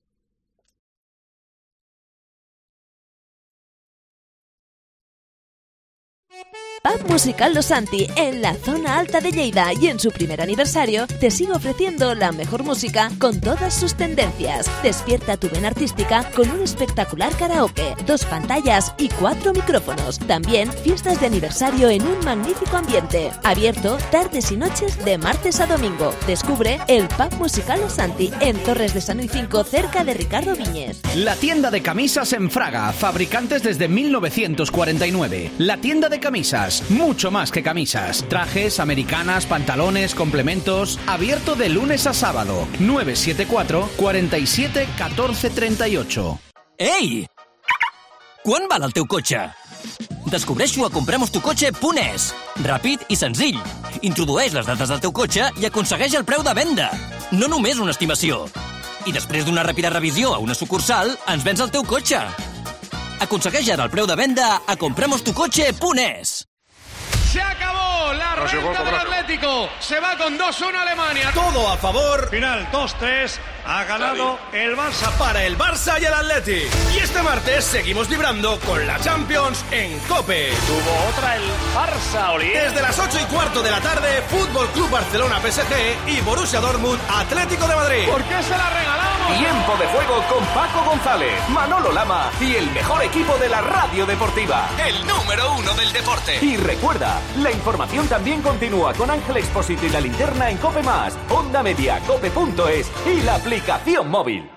Pub Musical Los Santi, en la zona alta de Lleida, y en su primer aniversario te sigue ofreciendo la mejor música con todas sus tendencias. Despierta tu vena artística con un espectacular karaoke, 2 pantallas y 4 micrófonos. También fiestas de aniversario en un magnífico ambiente. Abierto tardes y noches de martes a domingo. Descubre el Pub Musical Los Santi en Torres de San Luis 5, cerca de Ricardo Viñes. La tienda de camisas en Fraga, fabricantes desde 1949. La tienda de camisas, mucho más que camisas. Trajes, americanas, pantalones, complementos. Abierto de lunes a sábado. 974 47 14 38. Ei! Quan val el teu cotxe? Descobreix-ho a compremostucotxe.es. Ràpid i senzill. Introdueix les dades del teu cotxe i aconsegueix el preu de venda. No només una estimació. I després d'una ràpida revisió a una sucursal, ens vens el teu cotxe. Aconsegueix ara el preu de venda a compremostucotxe.es. Se acabó la renta del Atlético. Se va con 2-1 Alemania. Todo a favor. Final 2-3. Ha ganado el Barça. Para el Barça y el Atleti. Y este martes seguimos vibrando con la Champions en COPE. Tuvo otra el Barça, Oli. Desde las 8:15 de la tarde, Fútbol Club Barcelona PSG y Borussia Dortmund Atlético de Madrid. ¿Por qué se la regalamos? Tiempo de juego con Paco González, Manolo Lama y el mejor equipo de la radio deportiva. El número 1 del deporte. Y recuerda, la información también continúa con Ángel Expósito y la linterna en COPE+, Onda Media, cope.es y la aplicación móvil.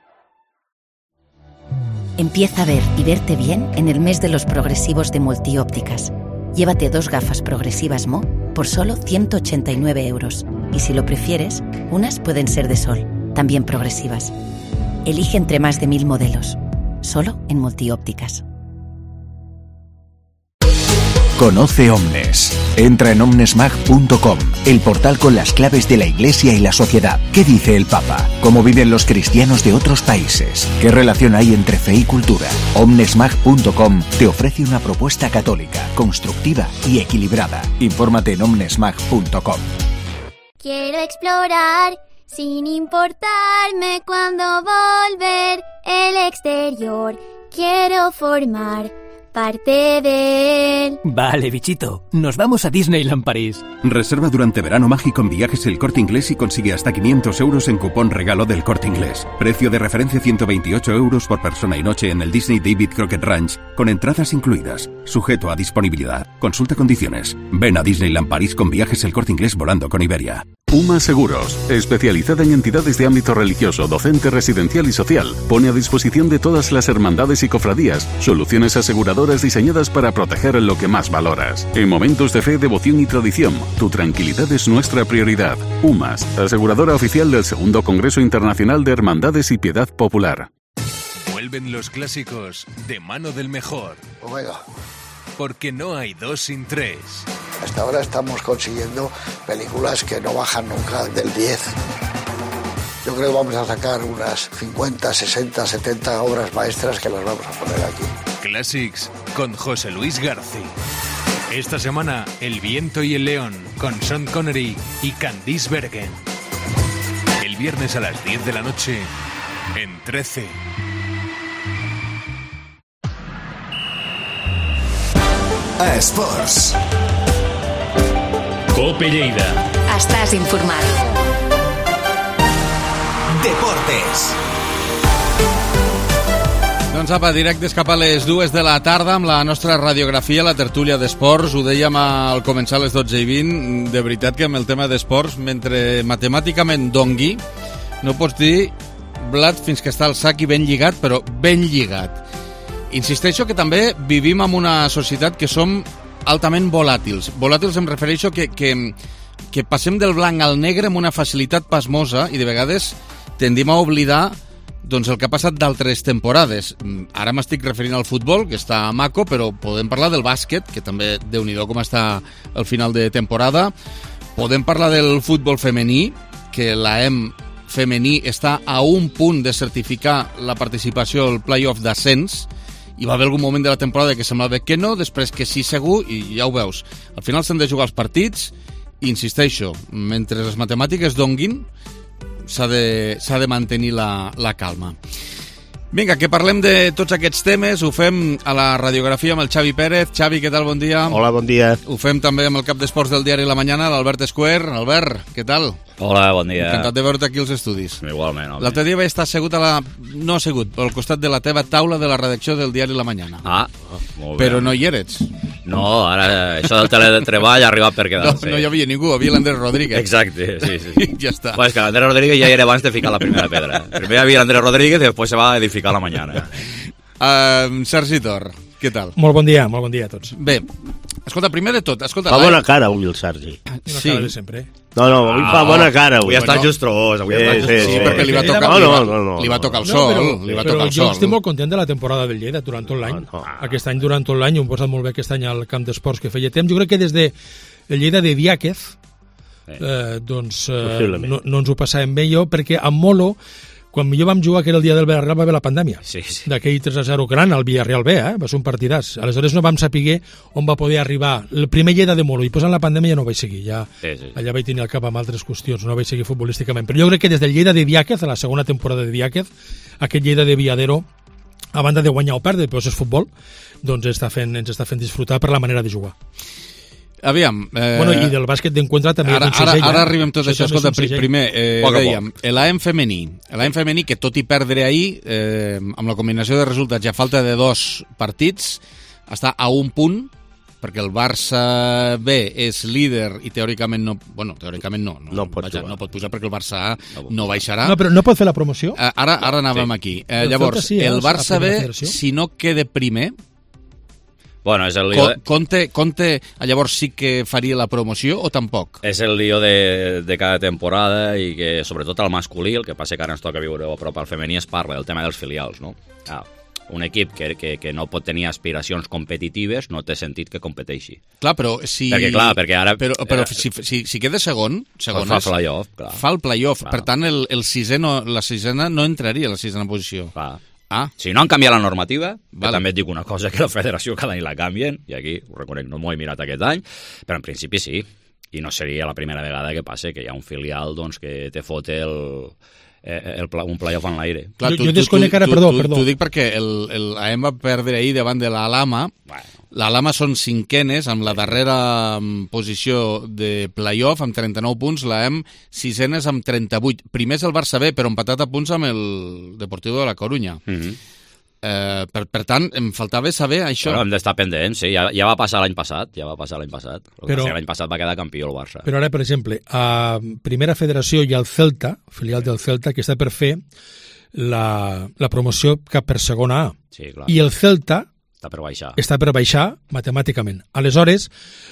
Empieza a ver y verte bien en el mes de los progresivos de Multiópticas. Llévate 2 gafas progresivas Mo por solo 189 euros. Y si lo prefieres, unas pueden ser de sol, también progresivas. Elige entre más de 1000 modelos. Solo en Multiópticas. Conoce Omnes. Entra en omnesmag.com, el portal con las claves de la Iglesia y la sociedad. ¿Qué dice el Papa? ¿Cómo viven los cristianos de otros países? ¿Qué relación hay entre fe y cultura? Omnesmag.com te ofrece una propuesta católica, constructiva y equilibrada. Infórmate en omnesmag.com. Quiero explorar sin importarme cuándo volver el exterior. Quiero formar parte de él. Vale, bichito, nos vamos a Disneyland París. Reserva durante verano mágico en Viajes El Corte Inglés y consigue hasta 500 euros en cupón regalo del Corte Inglés. Precio de referencia 128 euros por persona y noche en el Disney David Crockett Ranch, con entradas incluidas. Sujeto a disponibilidad. Consulta condiciones. Ven a Disneyland París con Viajes El Corte Inglés volando con Iberia. UMA Seguros, especializada en entidades de ámbito religioso, docente, residencial y social, pone a disposición de todas las hermandades y cofradías soluciones aseguradoras diseñadas para proteger lo que más valoras. En momentos de fe, devoción y tradición, tu tranquilidad es nuestra prioridad. UMAS, aseguradora oficial del Segundo Congreso Internacional de Hermandades y Piedad Popular. Vuelven los clásicos de mano del mejor. Omega. Porque no hay 2 sin 3. Hasta ahora estamos consiguiendo películas que no bajan nunca del 10. Yo creo que vamos a sacar unas 50, 60, 70 obras maestras que las vamos a poner aquí. Classics con José Luis García. Esta semana, El viento y el león con Sean Connery y Candice Bergen. El viernes a las 10 de la noche en 13. A Esports. Cope Lleida. Estàs informat. Deportes. Doncs apa, directes cap a les 2 de la tarda amb la nostra radiografia, la tertúlia d'esports. Ho dèiem al començar a les 12:20. De veritat que amb el tema d'esports, mentre matemàticament dongui, no pots dir blat fins que està al sac i ben lligat, però ben lligat. Insisteixo que també vivim en una societat que som altament volàtils. Volàtils em refereixo que passem del blanc al negre amb una facilitat pasmosa i de vegades tendim a oblidar doncs, el que ha passat d'altres temporades. Ara m'estic referint al futbol, que està maco, però podem parlar del bàsquet, que també, Déu-n'hi-do com està al final de temporada. Podem parlar del futbol femení, que l'AEM femení està a un punt de certificar la participació al play-off d'ascens. Hi va haver algun moment de la temporada que semblava que no, després que sí segur, i ja ho veus. Al final s'han de jugar els partits, i insisteixo, mentre les matemàtiques donguin, s'ha de mantenir la calma. Vinga, que parlem de tots aquests temes. Ho fem a la radiografia amb el Xavi Pérez. Xavi, què tal? Bon dia. Hola, bon dia. Ho fem també amb el cap d'esports del diari La Mañana, l'Albert Esquer. Albert, què tal? Hola, bon dia. Encantat de veure't aquí als estudis. Igualment, home. L'altre dia vaig estar assegut no assegut, però al costat de la teva taula de la redacció del diari La Mañana. Molt bé. Però no hi eres. No, ara això del teletreball ha arribat per quedar-se. No hi havia ningú, havia l'Andrés Rodríguez. Exacte, sí. Ja està. Pues que l'Andrés Rodríguez ja era abans de ficar la primera pedra. Primer hi havia l'Andrés Rodríguez i després se va edificar La Mañana. Sergi Tor, què tal? Molt bon dia a tots. Bé, escolta, primer de tot... Fa bona cara avui el Sergi. Sí. Cara de sempre. No, avui fa bona cara. Avui està justrós. Sí, perquè li va tocar li va tocar el sol. Però jo estic molt content de la temporada del Lleida durant tot l'any. Aquest any, durant tot l'any, ho hem posat molt bé aquest any al camp d'esports que feia temps. Jo crec que des de el Lleida de Diáquez no ens ho passàvem bé jo, perquè a Molo, quan millor vam jugar, que era el dia del Villarreal, va haver la pandèmia. D'aquell 3-0 gran, el Villarreal B, va ser un partidàs. Aleshores no vam saber on va poder arribar el primer Lleida de Molo, i posant la pandèmia ja no vaig seguir. Allà vaig tenir el cap amb altres qüestions, no vaig seguir futbolísticament. Però jo crec que des del Lleida de Diáquez, a la segona temporada de Diáquez, aquest Lleida de Viadero, a banda de guanyar o perdre, però és futbol, doncs ens està fent disfrutar per la manera de jugar. Aviam... I del bàsquet d'encontre també ara arribem tot això. Escolta, primer, dèiem, l'AM femení, que tot i perdre ahir, amb la combinació de resultats i a falta de 2 partits, està a un punt, perquè el Barça B és líder i teòricament no pot pujar perquè el Barça A no baixarà. No, però no pot fer la promoció? Ara anàvem aquí. Llavors, el Barça B, si no queda primer... Bueno, és el lío... Conte llavors sí que faria la promoció o tampoc? És el lío de cada temporada i que, sobretot al masculí, el que passa que ara ens toca viure a prop al femení, es parla del tema dels filials, no? Un equip que no pot tenir aspiracions competitives no té sentit que competeixi. Clar, però si... Perquè ara... Però si queda segon fa el play-off, clar. Fa el play-off, per tant la sisena no entraria a la sisena posició. Clar. Si no han canviat la normativa, que també et dic una cosa, que la federació cada any la canvien, i aquí ho reconec, no m'ho he mirat aquest any, però en principi sí, i no seria la primera vegada que passa que hi ha un filial que te fote un play-off en l'aire. Jo desconec ara, perdó. T'ho dic perquè l'AM va perdre ahir davant de l'Alama. L'Alama són cinquenes, amb la darrera posició de play-off, amb 39 punts, l'AM sisenes amb 38. Primer és el Barça B, però empatat a punts amb el Deportivo de la Coruña. Per tant, em faltava saber això. Però hem d'estar pendents, sí. Ja va passar l'any passat. Però l'any passat va quedar campió el Barça. Però ara, per exemple, a Primera Federació hi ha el Celta, filial del Celta, que està per fer la promoció cap per segona A. Sí, clar. I el Celta està per baixar matemàticament. Aleshores,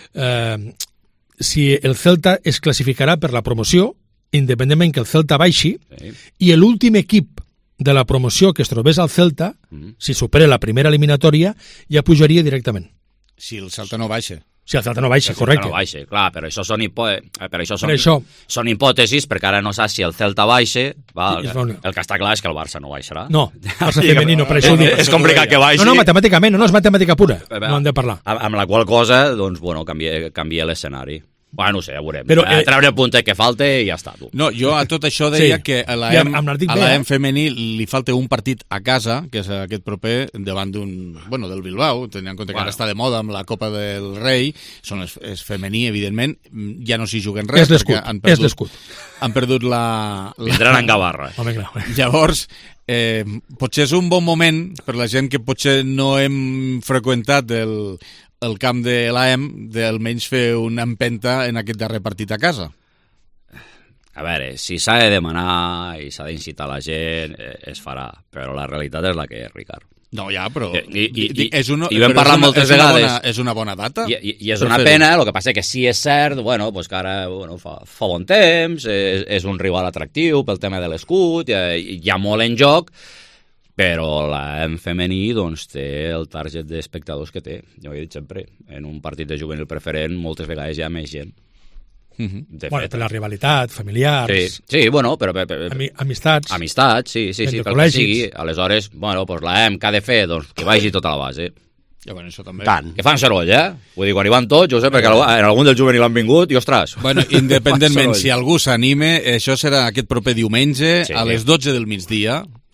si el Celta es classificarà per la promoció, independentment que el Celta baixi, i l'últim equip de la promoció que es trobés al Celta, si supera la primera eliminatòria, ja pujaria directament. Si el Celta no baixa. Si el Celta no baixa, correcte. No baixa, clar, però això són hipòtesis, perquè ara no saps si el Celta baixa, el que està clar és que el Barça no baixarà. No, el Barça femení no, per això ho dic. És complicat que baixi. No, matemàticament, no és matemàtica pura, no hem de parlar. Amb la qual cosa, doncs, bueno, canvia l'escenari. Bueno, no sé, ja veurem. Treure el puntet que falta i ja està. No, jo a tot això deia que a l'AM femení li falta un partit a casa, que és aquest proper, davant del Bilbao, tenint en compte que ara està de moda amb la Copa del Rei, és femení, evidentment, ja no s'hi juguen res. És l'escut. Han perdut la... Vindran en Gavarra. Llavors, potser és un bon moment per la gent que potser no hem freqüentat el camp de l'AM, d'almenys fer una empenta en aquest darrer partit a casa. A veure, si s'ha de demanar i s'ha d'incitar la gent, es farà, però la realitat és la que és, Ricard. No, ja, però... I ho hem parlat moltes vegades. És una bona data. I és una pena, el que passa que sí és cert, que ara fa bon temps, és un rival atractiu pel tema de l'escut, hi ha molt en joc, però l'AM femení té el target d'espectadors que té. Jo ho he dit sempre, en un partit de juvenil preferent moltes vegades hi ha més gent. Per la rivalitat, familiars... Sí, però... Amistats. Amistats, sí, pel que sigui. Aleshores, l'AM que ha de fer, que vagi tota la base. Ja, això també. Que fan soroll, Vull dir, quan hi van tots, jo sé, perquè en algun del juvenil han vingut i, ostres... Independentment, si algú s'anime, això serà aquest proper diumenge a les 12 del migdia,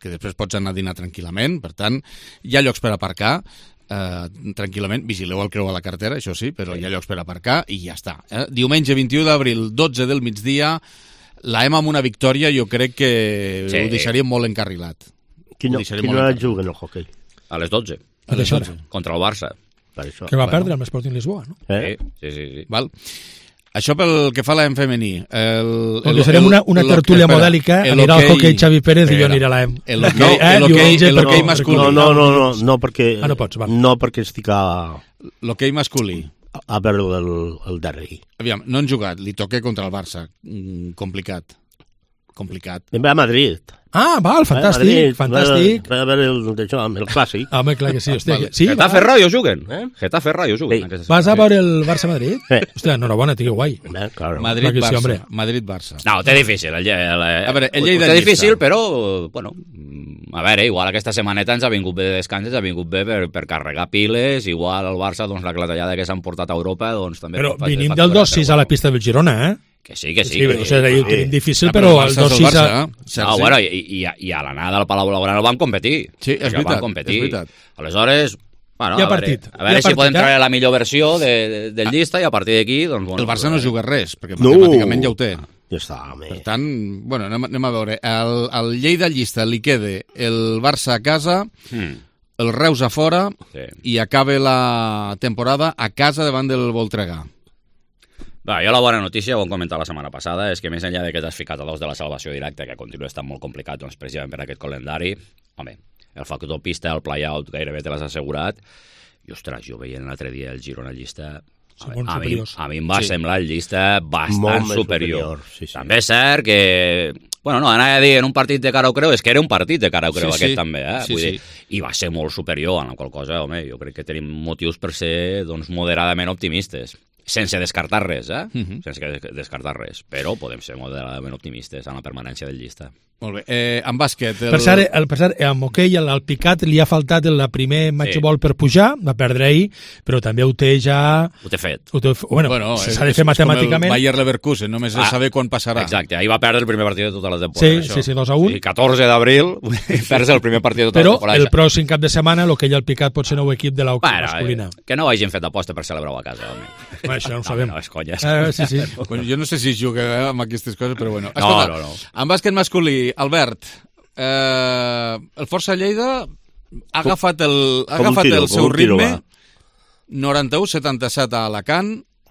que després pots anar a dinar tranquil·lament, per tant, hi ha llocs per aparcar, tranquil·lament, vigileu el creu a la cartera, això sí, però hi ha llocs per aparcar i ja està. Diumenge 21 d'abril, 12 del migdia, la EMA amb una victòria jo crec que ho deixaria molt encarrilat. Quina hora juguen el hoquei? A les 12. A les 12. Contra el Barça. Que va perdre amb l'Sporting Lisboa, no? Sí. Val. Això pel que fa a l'EM femení. Serem una tertúlia modèlica, anirà al hoquei Xavi Pérez i jo aniré a l'EM. L'hoquei masculí. No, perquè estic a... L'hoquei masculí. A veure el darrer. Aviam, no han jugat, li toca contra el Barça. Complicat. Anem a Madrid. Ah, val, fantàstic. Va a veure el clàssic. Home, clar que sí. Getafe Rayo juguen. Getafe Rayo juguen. Vas a veure el Barça-Madrid? Hòstia, enhorabona, tigui guai. Madrid-Barça. No, té difícil. A veure, el Lleida té difícil, però, bueno, a veure, igual aquesta setmaneta ens ha vingut bé de descans, ens ha vingut bé per carregar piles, igual el Barça, doncs la clatellada que s'han portat a Europa, doncs també... Però venim del 2-6 a la pista del Girona, Que sí. O sigui, ho tenim difícil, però el 2-6... No, bueno, i a l'anada al Palau Blaugrana el vam competir. Sí, és veritat. Aleshores, bueno, a veure si podem treure la millor versió del llista i a partir d'aquí... El Barça no juga res, perquè matemàticament ja ho té. Ja està, home. Per tant, bueno, anem a veure. Al Lleida llista li queda el Barça a casa, el Reus a fora i acaba la temporada a casa davant del Voltregà. Jo la bona notícia, ho hem comentat la setmana passada, és que més enllà de que t'has ficat a dos de la salvació directa, que continua estant molt complicat, doncs precisament per aquest calendari, home, el factor pista, el play-out, gairebé te l'has assegurat, i ostres, jo veient l'altre dia el Girona llista, a mi em va semblar el llista bastant superior. També és cert que... Bueno, no, anava a dir, en un partit de cara o creu, és que era un partit de cara o creu aquest també, vull dir, i va ser molt superior, en la qual cosa, home, jo crec que tenim motius per ser, doncs, moderadament optimistes. Sense descartar res, sense descartar res, però podem ser moderadament optimistes en la permanència del llista. Molt bé. En bàsquet... Per cert, amb hoquei, al Picat li ha faltat el primer matchball per pujar, va perdre ahir, però també ho té ja... Ho té fet. Bueno, s'ha de fer matemàticament. Com el Bayer Leverkusen, només és saber quan passarà. Exacte, ahir va perdre el primer partit de tota la temporada. Sí, 2-1. Sí, 14 d'abril, perds el primer partit de tota la temporada. Però el pròxim cap de setmana, l'hoquei al Picat pot ser nou equip de l'hoquei masculina. Que no hagin fet aposta per celebrar-ho a casa, home. Això no ho sabem. No, és conya. Sí. Bueno, jo no sé si juga amb aquestes coses, però bueno. Escolta, no. En bàsquet masculí, Albert, el Força Lleida ha agafat el seu ritme, 91-77 a Alacant,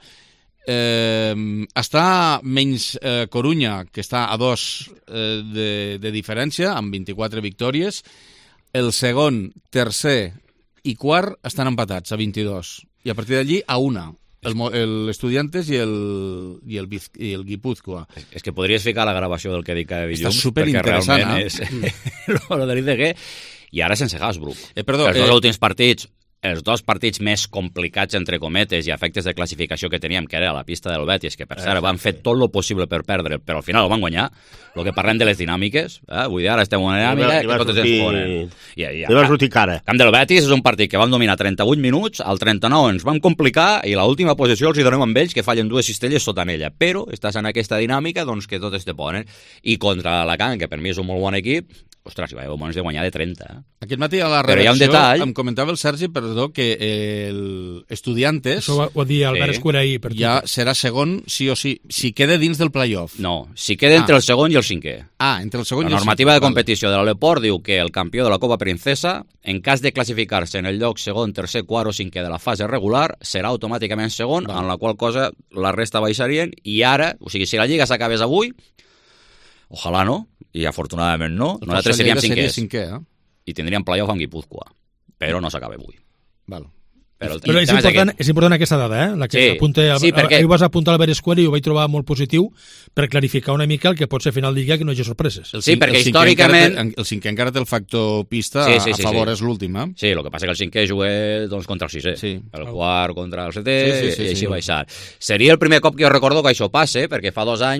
està menys Corunya, que està a 2 de diferència, amb 24 victòries. El segon, tercer i quart estan empatats a 22. I a partir d'allí a 1. L'Estudiantes i el Guipúzcoa. És que podries ficar la gravació del que dic cada dilluns. Està superinteressant, perquè realment és... lo de que... I ara sense Hasbrook. Perdó, els 2 últims partits, els 2 partits més complicats, entre cometes, i efectes de classificació que teníem, que era a la pista del Betis, que per cert van fer tot el possible per perdre, però al final ho van guanyar. El que parlem de les dinàmiques, vull dir, ara estem en una dinàmica que totes ens ponen. I va sortir cara. Camp del Betis és un partit que vam dominar 38 minuts, al 39 ens vam complicar i l'última posició els hi donem amb ells, que fallen 2 cistelles sota en ella. Però estàs en aquesta dinàmica doncs, que totes te ponen. I contra l'Alacant, que per mi és un molt bon equip, ostres, hi va haver moments de guanyar de 30. Aquest matí a la redacció em comentava el Sergi, perdó, que l'Estudiantes... Això ho va dir Albert Escura ahir. Ja serà segon, sí o sí, si queda dins del playoff. No, si queda entre el segon i el cinquè. Entre el segon i el cinquè. La normativa de competició de l'Aleport diu que el campió de la Copa Princesa, en cas de classificar-se en el lloc segon, tercer, quart o cinquè de la fase regular, serà automàticament segon, en la qual cosa la resta baixarien, i ara, o sigui, si la Lliga s'acabés avui, ojalà no, i afortunadament no, nosaltres seríem cinquè, i tindríem playoff amb Guipúzcoa, però no s'acaba avui. Val. Però és important aquesta dada, la que perquè... ho vas apuntar a Albert Escuera i ho vaig trobar molt positiu per clarificar una mica el que pot ser final de Lliga, que no hi hagi sorpreses. Perquè històricament... El cinquè encara té el factor pista a favor, és l'últim. Sí, el que passa que el cinquè juga contra el sisè, el quart contra el setè, i així baixar. Seria el primer cop que jo recordo que això passe, perquè fa 2 anys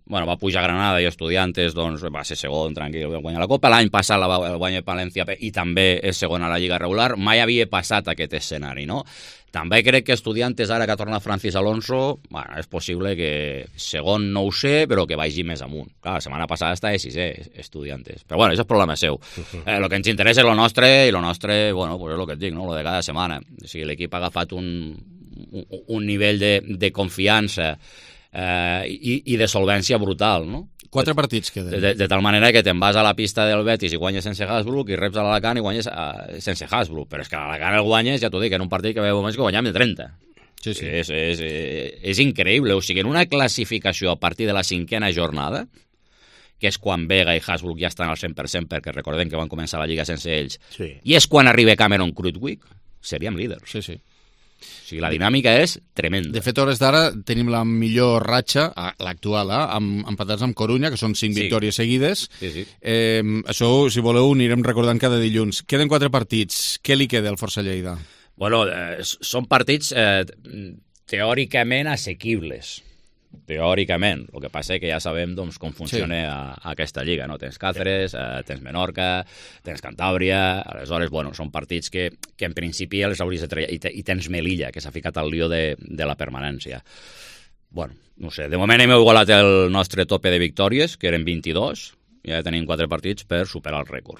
va pujar a Granada i Estudiantes, doncs va ser segon, tranquil, va guanyar la Copa. L'any passat el guanya València i també és segon a la Lliga regular. Mai havia passat aquest escenari, no? També crec que Estudiantes, ara que ha tornat Francis Alonso, és possible que segon no ho sé, però que vagi més amunt. Clar, la setmana passada estava sisè, Estudiantes. Però bueno, això és problema seu. El que ens interessa és lo nostre, i lo nostre, bueno, pues és el que et dic, no? Lo de cada setmana. O sigui, l'equip ha agafat un nivell de confiança i de solvència brutal, no? 4 partits queden. De tal manera que te'n vas a la pista del Betis i guanyes sense Hasbrook, i reps a l'Alacant i guanyes sense Hasbrook. Però és que a l'Alacant el guanyes, ja t'ho dic, en un partit que veu més que guanyem de 30. Sí, sí. És increïble. O sigui, en una classificació a partir de la 5a jornada, que és quan Vega i Hasbrook ja estan al 100%, perquè recordem que van començar la Lliga sense ells, i és quan arriba Cameron Krutwig, seríem líders. Sí, sí. O sigui, la dinàmica és tremenda. De fet, a hores d'ara tenim la millor ratxa, l'actual, empatats amb Corunya, que són 5 victòries seguides. Sí. Això, si voleu, anirem recordant cada dilluns. Queden 4 partits. Què li queda al Força Lleida? Bueno, són partits teòricament assequibles. Teòricament. El que passa és que ja sabem doncs, com funciona aquesta lliga, no? Tens Càceres, tens Menorca, tens Cantàbria, aleshores, bueno, són partits que en principi els hauries de treure, i tens Melilla, que s'ha ficat al lío de la permanència. Bueno, no sé, de moment hem igualat el nostre tope de victòries, que eren 22, i ja tenim 4 partits per superar el rècord.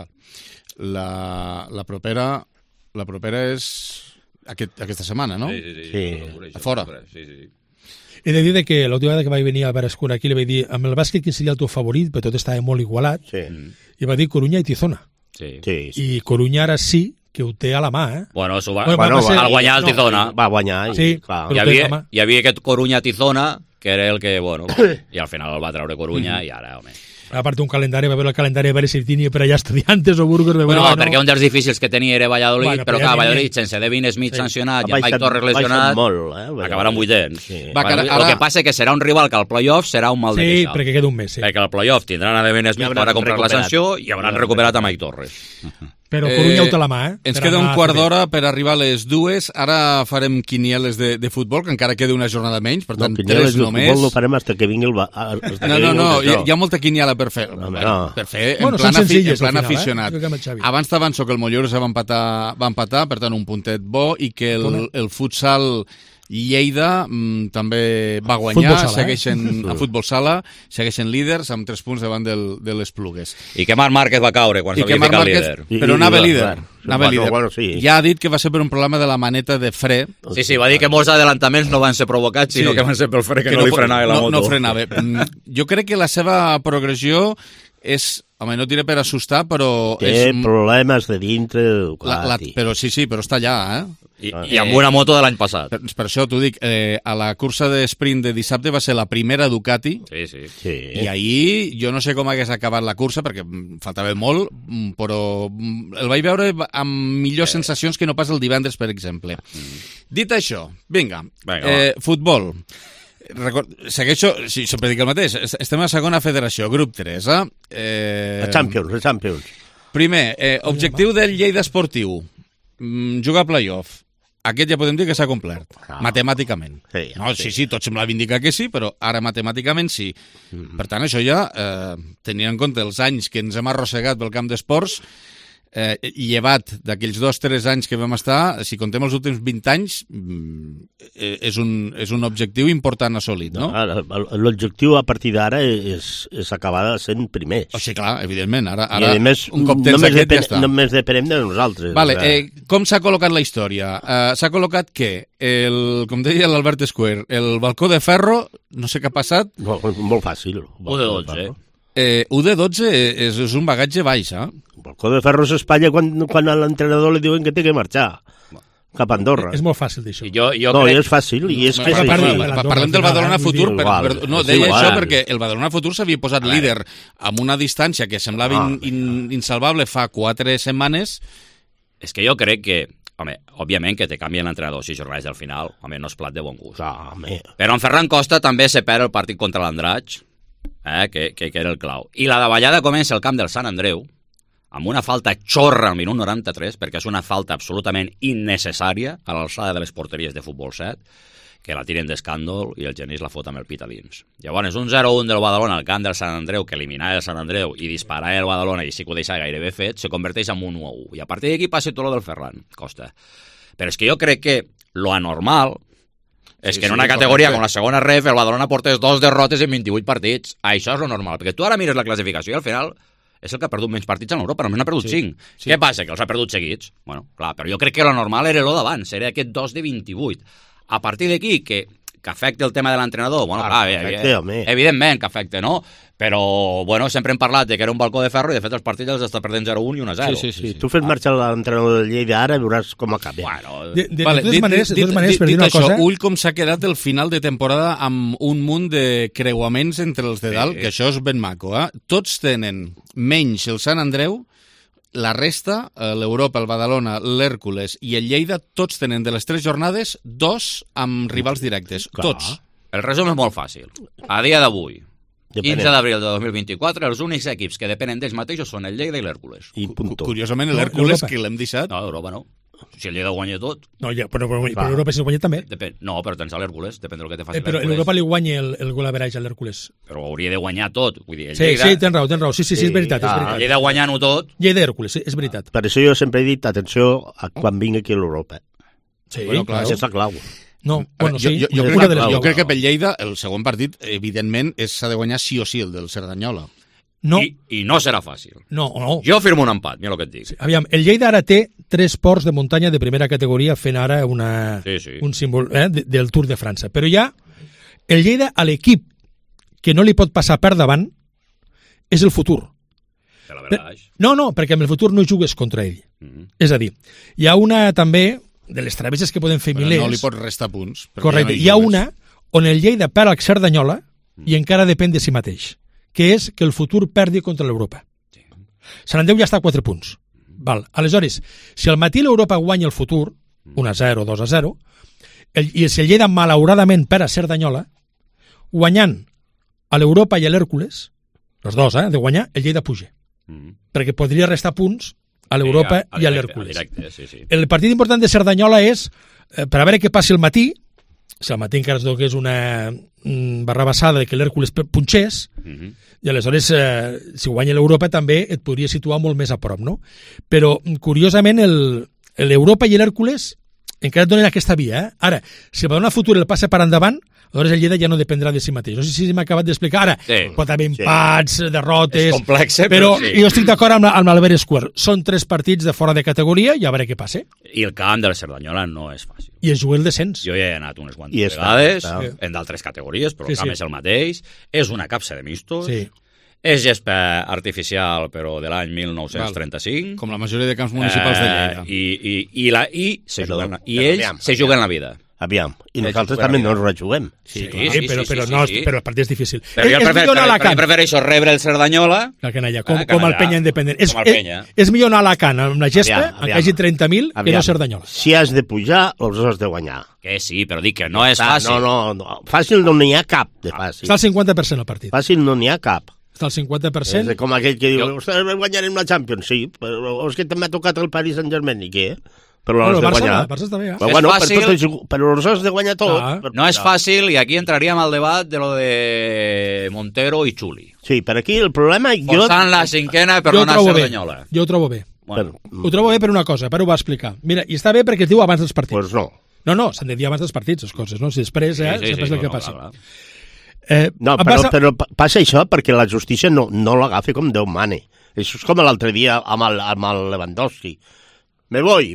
La propera és aquesta setmana, no? Sí. A fora. Sí. He de dir que l'última vegada que vaig venir a Barascuna aquí li vaig dir, amb el bàsquet quin seria el teu favorit, però tot estava molt igualat, i va dir Corunya i Tizona. Sí. I Corunya ara sí que ho té a la mà, eh? Bueno, al guanyar el Tizona. Va guanyar. Sí, hi havia aquest Corunya-Tizona, que era el que, bueno, i al final el va treure Corunya, i ara, home... A part un calendari, va veure el calendari a veure si tenia per allà Estudiantes o Burgos. Perquè un dels difícils que tenia era Valladolid, però clar, Valladolid, sense Devin Smith sancionat i en Mike Torres lesionat, acabaran vuitens. El que passa que serà un rival que al play-off serà un mal de queixal. Sí, perquè queda un mes. Perquè al play-off tindran a Devin Smith per a comprar la sanció i hauran recuperat a Mike Torres. Però Corunya ho té la mà, eh? Ens queda un quart d'hora per arribar a les 2. Ara farem quinieles de futbol, que encara queda una jornada menys, per tant, 3 només. No farem fins que vingui el... No, hi ha molta quiniela per fer. Per fer en plan aficionat. Abans t'avanço que el Mollerussa va empatar, per tant, un puntet bo, i que el futsal Lleida també va guanyar, segueixen a futbol sala, segueixen líders amb 3 punts davant de les Plugues. I que Marc Márquez va caure quan s'havia ficat líder. Però anava líder. Ja ha dit que va ser per un problema de la maneta de fre. Sí, va dir que molts adelantaments no van ser provocats, sinó que van ser pel fre que no li frenava la moto. No frenava. Jo crec que la seva progressió és... Home, no diré per assustar, però... Té problemes de dintre... Però sí, però està allà, eh? I amb una moto de l'any passat. Per això t'ho dic, a la cursa de sprint de dissabte va ser la primera Ducati, i ahir jo no sé com hagués acabat la cursa, perquè faltava molt, però el vaig veure amb millors sensacions que no pas el divendres, per exemple. Dit això, vinga, futbol. Segueixo, sí, sempre dic el mateix, estem a la segona federació, grup 3, La Champions. Primer, objectiu del Lleida Esportiu, jugar a play-off. Aquest ja podem dir que s'ha complert, matemàticament. Sí, tot semblava indicar que sí, però ara matemàticament sí. Per tant, això ja, tenint en compte els anys que ens hem arrossegat pel camp d'esports, llevat d'aquells 2-3 anys que vam estar, si contem els últims 20 anys, és un objectiu important assolit, no? L'objectiu a partir d'ara és acabar sent primer. O sigui, clar, evidentment, ara més, un cop tens aquest ja està. Només depenem de nosaltres. Vale, com s'ha col·locat la història? S'ha col·locat què? Com deia l'Albert Square, el balcó de ferro, no sé què ha passat. Molt fàcil. 1-12. 1-12 és un bagatge baix, eh? El balcó de ferro s'espatlla quan a l'entrenador li diuen que té que marxar cap a Andorra. És molt fàcil d'això. No, és fàcil. Parlem del Badalona Futur. No, deia això perquè el Badalona Futur s'havia posat líder amb una distància que semblava insalvable fa 4 setmanes. És que jo crec que, home, òbviament que te canvien l'entrenador 6 jornades al final, home, no és plat de bon gust. Però en Ferran Costa també se perd el partit contra l'Andratx, que era el clau. I la davallada comença al camp del Sant Andreu, amb una falta xorra al minut 93, perquè és una falta absolutament innecessària a l'alçada de les porteries de futbol 7, que la tiren d'escàndol i el Genís la fot amb el pit a dins. Llavors, un 0-1 del Badalona al camp del Sant Andreu, que eliminava el Sant Andreu i disparava el Badalona i sí que ho deixava gairebé fet, se converteix en un 1-1. I a partir d'aquí passa tot lo del Ferran Costa. Però és que jo crec que lo anormal és que en una categoria com la segona ref el Badalona portés 2 derrotes en 28 partits. Això és lo normal, perquè tu ara mires la classificació i al final és el que ha perdut menys partits en Europa, només n'ha perdut 5. Què passa? Que els ha perdut seguits? Bueno, clar, però jo crec que lo normal era lo d'abans, era aquest 2 de 28. A partir d'aquí, que afecta el tema de l'entrenador, bueno, clar, evidentment que afecta, no? Però, bueno, sempre hem parlat de que era un balcó de ferro i de fet els partits els està perdent 0-1 i 1-0. Sí. Tu fes marxar l'entrenador de Lleida ara i veuràs com acaba. Bueno, de totes maneres, per dir una cosa... Ull com s'ha quedat el final de temporada amb un munt de creuaments entre els de dalt, que això és ben maco, eh? Tots tenen, menys el Sant Andreu, la resta, l'Europa, el Badalona, l'Hèrcules i el Lleida, tots tenen de les 3 jornades 2 amb rivals directes. Clar. Tots. El resum és molt fàcil. A dia d'avui, 15 d'abril de 2024, els únics equips que depenen d'ells mateixos són el Lleida i l'Hèrcules. Curiosament, l'Hèrcules, que l'hem deixat... No, Europa no. Si el Lleida guanya tot... No, però Europa si el guanya també. No, però tens a l'Hèrcules, depèn del que te faci l'Hèrcules. Però l'Europa li guanya el gol average a l'Hèrcules. Però hauria de guanyar tot. Vull dir, sí, tens raó. Sí, és veritat. El Lleida guanyant-ho tot... Lleida i Hèrcules, sí, és veritat. Per això jo sempre he dit, atenció a quan vingui aquí a l'Europa. Sí, bueno, clar. És la clau. No, bueno, sí. Jo crec que pel Lleida el segon partit, evidentment, s'ha de guanyar sí o sí el del Cerdanyola. No. I no serà fàcil. No. Jo firmo un empat, mira el que et dic. Sí, aviam, el Lleida ara té 3 ports de muntanya de primera categoria fent ara un símbol del Tour de França. Però ja el Lleida a l'equip que no li pot passar per davant és el futur. No, perquè amb el futur no jugues contra ell. És a dir, hi ha una també de les travesses que poden fer milers... Però no li pots restar punts. Correcte. Hi ha una on el Lleida perd el Cerdanyola i encara depèn de si mateix, que és que el futur perdi contra l'Europa. Sant Andreu ja està a 4 punts. Val. Aleshores, si al matí l'Europa guanya el futur, 1-0, 2-0, i si el Lleida malauradament perd a Cerdanyola, guanyant a l'Europa i a l'Hèrcules, els dos, de guanyar, el Lleida puja. Perquè podria restar punts a l'Europa i a l'Hèrcules. El partit important de Cerdanyola és, per a veure què passi el matí, si al matí encara es donés una barrabassada de que l'Hèrcules punxés, i aleshores, si guanya l'Europa també et podria situar molt més a prop, no? Però, curiosament, l'Europa i l'Hèrcules encara et donen aquesta via, eh? Ara, si el Badalona Futur el passa per endavant, aleshores el Lleida ja no dependrà de si mateix. No sé si m'ha acabat d'explicar. Ara, pot haver empats, derrotes... És complex, però jo estic d'acord amb l'Albert Square. Són 3 partits de fora de categoria i a veure què passa. I el camp de la Cerdanyola no és fàcil. I es juga el descens. Jo ja he anat unes quantes vegades, en d'altres categories, però el camp és el mateix. És una capsa de mistos. És gespa artificial, però de l'any 1935. Com la majoria de camps municipals de Lleida. I ells se juguen la vida. Aviam, i nosaltres també no ens rejuguem. Però el partit és difícil. Però jo prefereixo rebre el Cerdanyola com el Penya Independent. És millor anar a Alacant amb la gespa, que hagi 30.000, que no Cerdanyola. Si has de pujar, els has de guanyar. Que sí, però dic que no és fàcil. No, fàcil no n'hi ha cap de fàcil. Està al 50% el partit. Fàcil no n'hi ha cap. Està al 50%. És com aquell que diu, guanyarem la Champions, sí, però és que també ha tocat el Paris Saint-Germain, i què? Però el Barça també, però els has de guanyar tot. No és fàcil, i aquí entraríem al debat de lo de Montero i Xuli. Sí, per aquí el problema... Forçant la cinquena per no anar a Cerdanyola. Jo ho trobo bé. Ho trobo bé per una cosa, però ho va explicar. Mira, i està bé perquè es diu abans dels partits. Pues no. No, s'han de dir abans dels partits, les coses, no? Si després, sempre és el que passa. No, però passa això perquè la justícia no l'agafi com Déu mane. Això és com l'altre dia amb el Lewandowski. Me voy.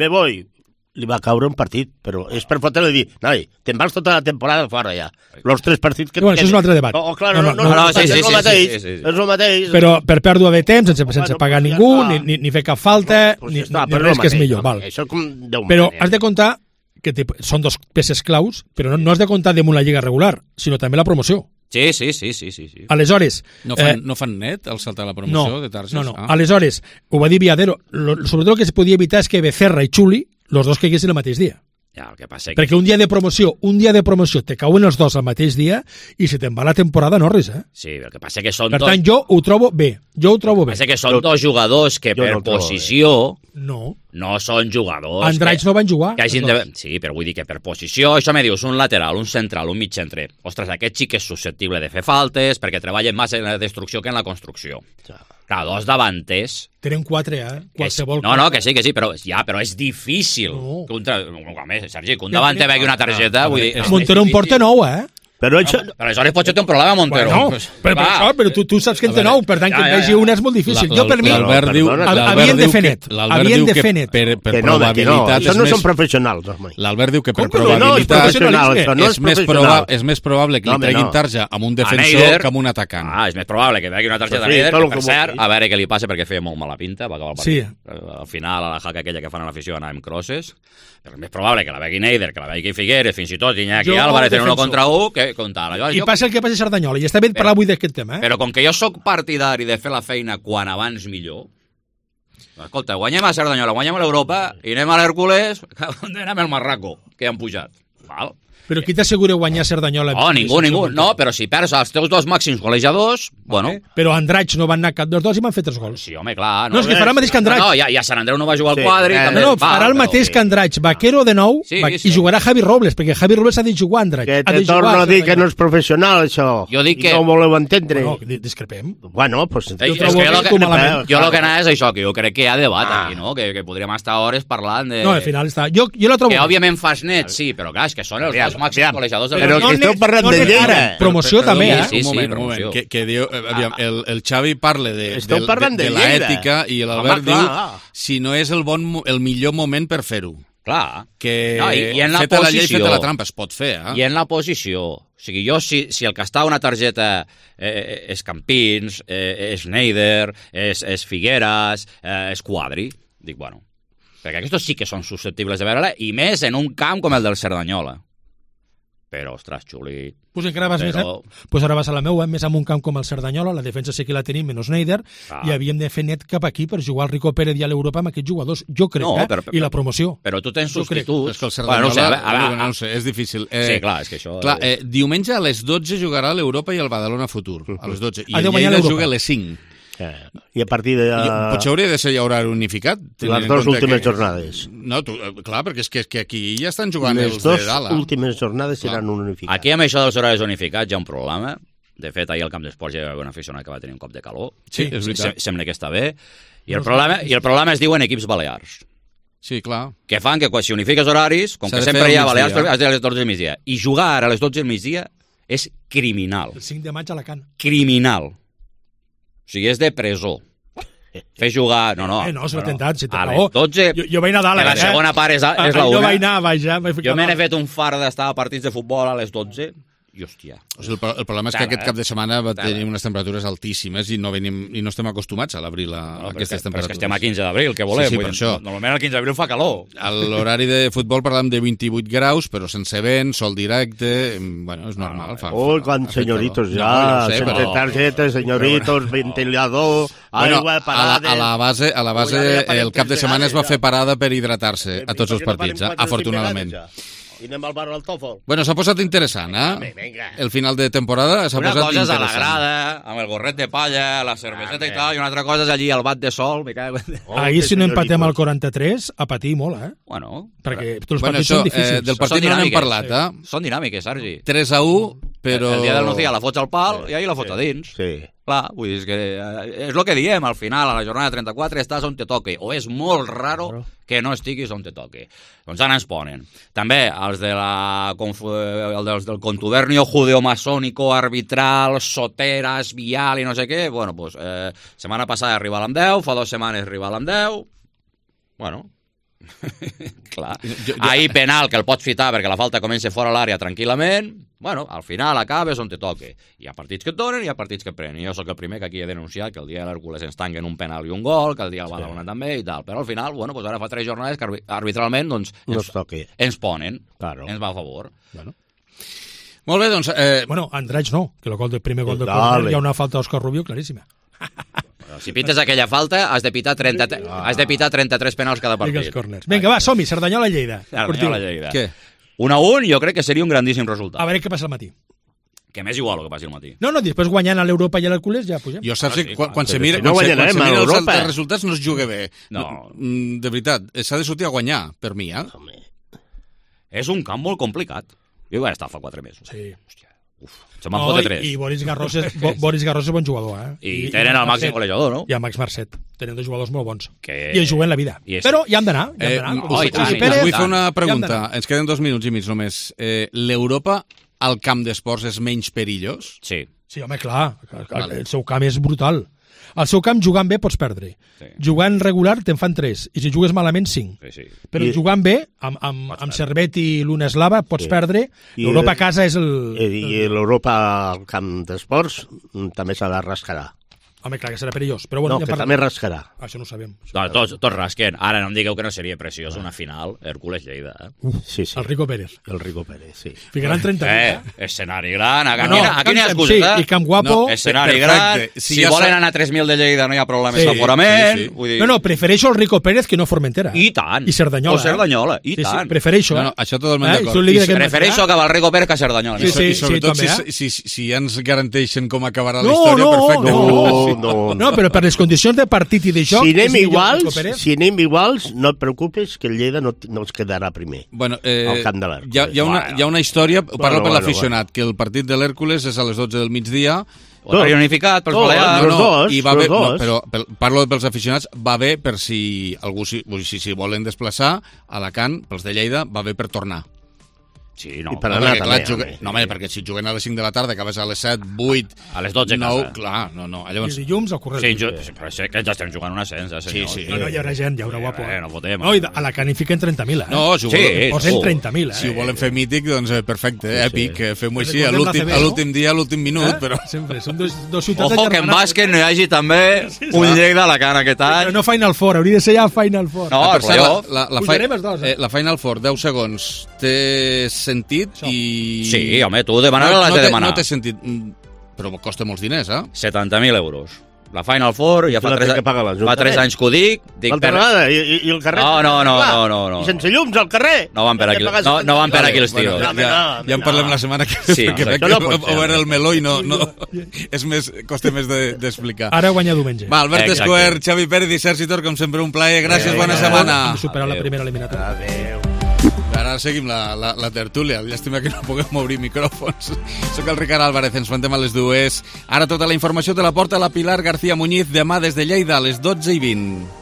Li va caure un partit, però és per fotre-li dir, noi, te'n vas tota la temporada fora ja. Los 3 partits que... Bueno, això és un altre debat. És el mateix. Però per pèrdua de temps, sense pagar ningú, ni fer cap falta, ni res que és millor. Això com Déu mane. Però has de comptar que són 2 peces claus, però no has de comptar damunt la lliga regular, sinó també la promoció. Sí. Aleshores... No fan net el saltar la promoció de Targes? No. Aleshores, ho va dir Viadero, sobretot el que se podia evitar és que Becerra i Xuli, els dos caiguessin el mateix dia. Ja, el que passa perquè un dia de promoció te cauen els dos al mateix dia i se te'n va la temporada no res, Sí, el que passa que són... Per tant, jo ho trobo bé. Jo ho trobo bé. Passa que són dos jugadors que per posició no són jugadors... Andraix no van jugar. Sí, però vull dir que per posició, això me dius, un lateral, un central, un mig centre. Ostres, aquest sí que és susceptible de fer faltes perquè treballen més en la destrucció que en la construcció. Clar, dos davanters... Tenen 4, qualsevol... No, que sí, però és difícil. Sergi, que un davanter vegi una targeta... Montero en porta 9, Però aleshores potser té un problema, Montero. Però tu saps que en té 9, per tant, que en vegi un és molt difícil. Jo, per mi, havien de fer net. Havien de fer net. Per probabilitat... Això no són professionals, home. L'Albert diu que per probabilitat és més probable que li treguin tarja amb un defensor que amb un atacant. És més probable que vegi una targeta a Neider, que per cert, a veure què li passa perquè feia molt mala pinta, va acabar el partit. Al final, a la jaca aquella que fan a l'afició anàvem crosses. Però és més probable que la vegi Neider, que la vegi Figueres, fins i tot Iñaki Álvarez en 1 contra 1, que contar. I passa el que passa a Cerdanyola, i està ben parlar avui d'aquest tema. Però com que jo sóc partidari de fer la feina quan abans millor, escolta, guanyem a Cerdanyola, guanyem a l'Europa, i anem a l'Hèrcules, anem al Marraco, que han pujat. Val? Però qui t'assegura guanyar Cerdanyola? No, ningú. No, però si perds els teus dos màxims golejadors, bueno... Però Andraig no van anar cap dels dos i m'han fet 3 gols. Sí, home, clar. No, és que farà el mateix que Andraig. No, ja Sant Andreu no va jugar al quadre. No, farà el mateix que Andraig. Vaquero de nou i jugarà Javi Robles, perquè Javi Robles ha de jugar Andraig. Que te torno a dir que no és professional, això. Jo dic que... I no ho voleu entendre. No, discrepem. Bueno, pues... Jo el que anava és això, que jo crec que hi ha debat aquí, no? Que podríem estar hores parlant de... No, al final està... Jo la trobo... Que òbviament fas net, sí, però clar, és que són els dos màxims golejadors. Però que esteu parlant de Lleida. Promoció també, Un moment. Que diu, el Xavi parla de l'ètica i l'Albert diu si no és el millor moment per fer-ho. Clar. Que feta la llei, feta la trampa, es pot fer. I en la posició. O sigui, jo, si el que està a una targeta és Campins, és Neider, és Figueres, és Quadri, dic, bueno, perquè aquests sí que són susceptibles de veure-la, i més en un camp com el del Cerdanyola. Però, ostres, Xuli... Pues encara vas pues ara vas a la meua, més amb un camp com el Cerdanyola, la defensa sí que la tenim, menys Neider, i havíem de fer net cap aquí per jugar al Rico Pérez i a l'Europa amb aquests jugadors, jo crec, i la promoció. Però tu tens substituts... És que el Cerdanyola, no sé, és difícil. Sí, clar, és que això... Clar, diumenge a les 12 jugarà l'Europa i el Badalona Futur, a les 12, i el Lleida juga a les 5. I a partir de... Potser hauria de ser ja horari unificat. Les 2 últimes jornades. No, clar, perquè és que aquí ja estan jugant els de dalt. Les 2 últimes jornades seran unificats. Aquí amb això dels horaris unificats hi ha un problema. De fet, ahir al camp d'esports hi havia un aficionat que va tenir un cop de calor. Sí, és veritat. Sembla que està bé. I el problema es diuen equips balears. Sí, clar. Que fan que si unifiques horaris, com que sempre hi ha balears, has de a les 12 del migdia. I jugar a les 12 del migdia és criminal. El 5 de maig a Alacant. Criminal. O sigui, és de presó. Fer jugar... No, és l'atemptat, si té raó. 12... Jo vaig anar a dalt, la segona part és la 1. Jo vaig anar baix, jo m'he fet un far d'estar a partits de futbol a les 12 i hòstia. O sigui, el problema és que aquest cap de setmana va tenir unes temperatures altíssimes i no estem acostumats a l'abril a aquestes temperatures. Però és que estem a 15 d'abril, què volem? Sí, per això. Normalment el 15 d'abril fa calor. A l'horari de futbol parlàvem de 28 graus, però sense vent, sol directe... Bueno, és normal. Quan senyoritos ja, sense targetes, senyoritos, ventilador, aigua, parada... A la base el cap de setmana es va fer parada per hidratar-se a tots els partits, afortunadament. I anem al bar al Tòfol. Bueno, s'ha posat interessant, El final de temporada s'ha posat interessant. Una cosa és a la grada, amb el gorret de palla, la cerveseta i tal, i una altra cosa és allí al bat de sol. Ahir, si no empatem al 43, a patir molt, Bueno. Perquè tots els partits són difícils. Del partit no n'hem parlat, Són dinàmiques, Sergi. 3-1, però... El dia del Nucía la fots al pal i ahir la fots a dins. Sí. Clar, vull dir, és el que diem, al final, a la jornada 34 estàs on te toque, o és molt raro que no estiguis on te toque. Doncs ara ens ponen. També els del contubernio judeomasónico, arbitral, soteras, vial i no sé què, bueno, doncs, setmana passada rival amb 10, fa 2 setmanes rival amb 10, bueno... Clar. Ahir penal que el pots fitar perquè la falta comença fora l'àrea tranquil·lament. Bueno, al final acabes on te toque. Hi ha partits que et donen i hi ha partits que et prenen. Jo sóc el primer que aquí he denunciat que el dia de l'Hèrcules ens tanquen un penal i un gol, que el dia del Badalona també i tal. Però al final, bueno, doncs ara fa 3 jornades que arbitralment doncs, ens ponen. Claro. Ens va a favor. Bueno. Molt bé, doncs... Bueno, Andraig no, que el primer gol de córner hi ha una falta d'Òscar Rubio claríssima. Si pites aquella falta, has de pitar 33 penals cada partit. Vinga, va, som-hi, Cerdanyola-Lleida. Cerdanyola-Lleida. Què? 1-1, jo crec que seria un grandíssim resultat. A veure què passa al matí. Que m'és igual el que passi al matí. No, després guanyant a l'Europa i a l'Hèrcules ja pugem. Jo saps que quan se mira els altres resultats no es juga bé. No. De veritat, s'ha de sortir a guanyar, per mi, És un camp molt complicat. Jo hi vaig estar fa 4 mesos. Sí. Hòstia, se m'han fotre 3. I Boris Garros és bon jugador, I tenen el màxim golejador, no? I el Max Marcet. Tenen 2 jugadors molt bons. I ells juguen la vida. Però hi han d'anar. Us vull fer una pregunta. Ens queden 2 minuts i mig només. L'Europa al camp d'esports és menys perillós? Sí. Sí, home, clar. El seu camp és brutal. Al seu camp, jugant bé, pots perdre. Jugant regular, te'n fan 3. I si jugues malament, 5. Però jugant bé, amb Servet i l'Uneslava, pots perdre. L'Europa a casa és el... I l'Europa al camp d'esports també s'ha de rascarà. Home, clar que serà perillós. Però bueno, no, que també rascarà. Això no ho sabem. Tots rasquen. Ara no em digueu que no seria preciós una final Hèrcules-Lleida. Sí. El Rico Pérez. Sí. Ficaran 30.000. Escenari gran. Aquí n'hi ha excuses, I Camp Guapo. Escenari gran. Si volen anar a 3.000 de Lleida no hi ha problemes d'aforament. No, prefereixo el Rico Pérez que no Formentera. I tant. I Cerdanyola. O Cerdanyola, i tant. Prefereixo. Això totalment d'acord. Prefereixo acabar el Rico Pérez que Cerdanyola. I sobretot si ja ens garanteixen com acabarà la història, perfecte. No, però per les condicions de partit i de joc... Si anem iguals, no et preocupes que el Lleida no es quedarà primer al camp de l'Hèrcules. Hi ha una història, parlo per l'aficionat, que el partit de l'Hèrcules és a les 12 del migdia. Horari unificat pels balears. Però parlo pels aficionats, va bé per si algú si volen desplaçar a Alacant, pels de Lleida, va bé per tornar. Sí, no. I per anar també. No, home, perquè si juguen a les 5 de la tarda, acabes a les 7, 8... A les 12 9, clar, no. Llavors... I dilluns al Correu. Sí, però és que ja estem jugant un ascens, senyor. Sí. No, hi haurà gent, hi haurà guapo. No fotem. No, i a la Cani fiquen 30.000, No, si ho posen 30.000, Si ho volen fer mític, doncs perfecte, èpic, fem-ho així, a l'últim dia, a l'últim minut, però... Sempre, són dos ciutats... Ojo que en bàsquet no hi hagi també un Lleida a Alacant aquest any. Però no Final Four, hauria de ser ja Final Four. No, per cert, la Final Four, 10 segons, té sentit i... Sí, home, tu demanar l'has de demanar. No té sentit, però costa molts diners, 70.000 euros. La Final Four, ja fa 3 anys que ho dic. L'altra vegada, i el carrer... No. I sense llums al carrer. No van per aquí els tios. Ja en parlem la setmana que ve, perquè veig que obre el meló i no... Costa més d'explicar. Ara guanya diumenge. Va, Albert Escoer, Xavi Pérez i Sergi Tor, com sempre, un plaer. Gràcies, bona setmana. Hem superat la primera eliminatòria. Adéu. Ara seguim la tertúlia. Llàstima que no puguem obrir micròfons. Soc el Ricard Álvarez, ens fantem a les 2. Ara tota la informació te la porta la Pilar García Muñiz demà des de Lleida a les 12:20.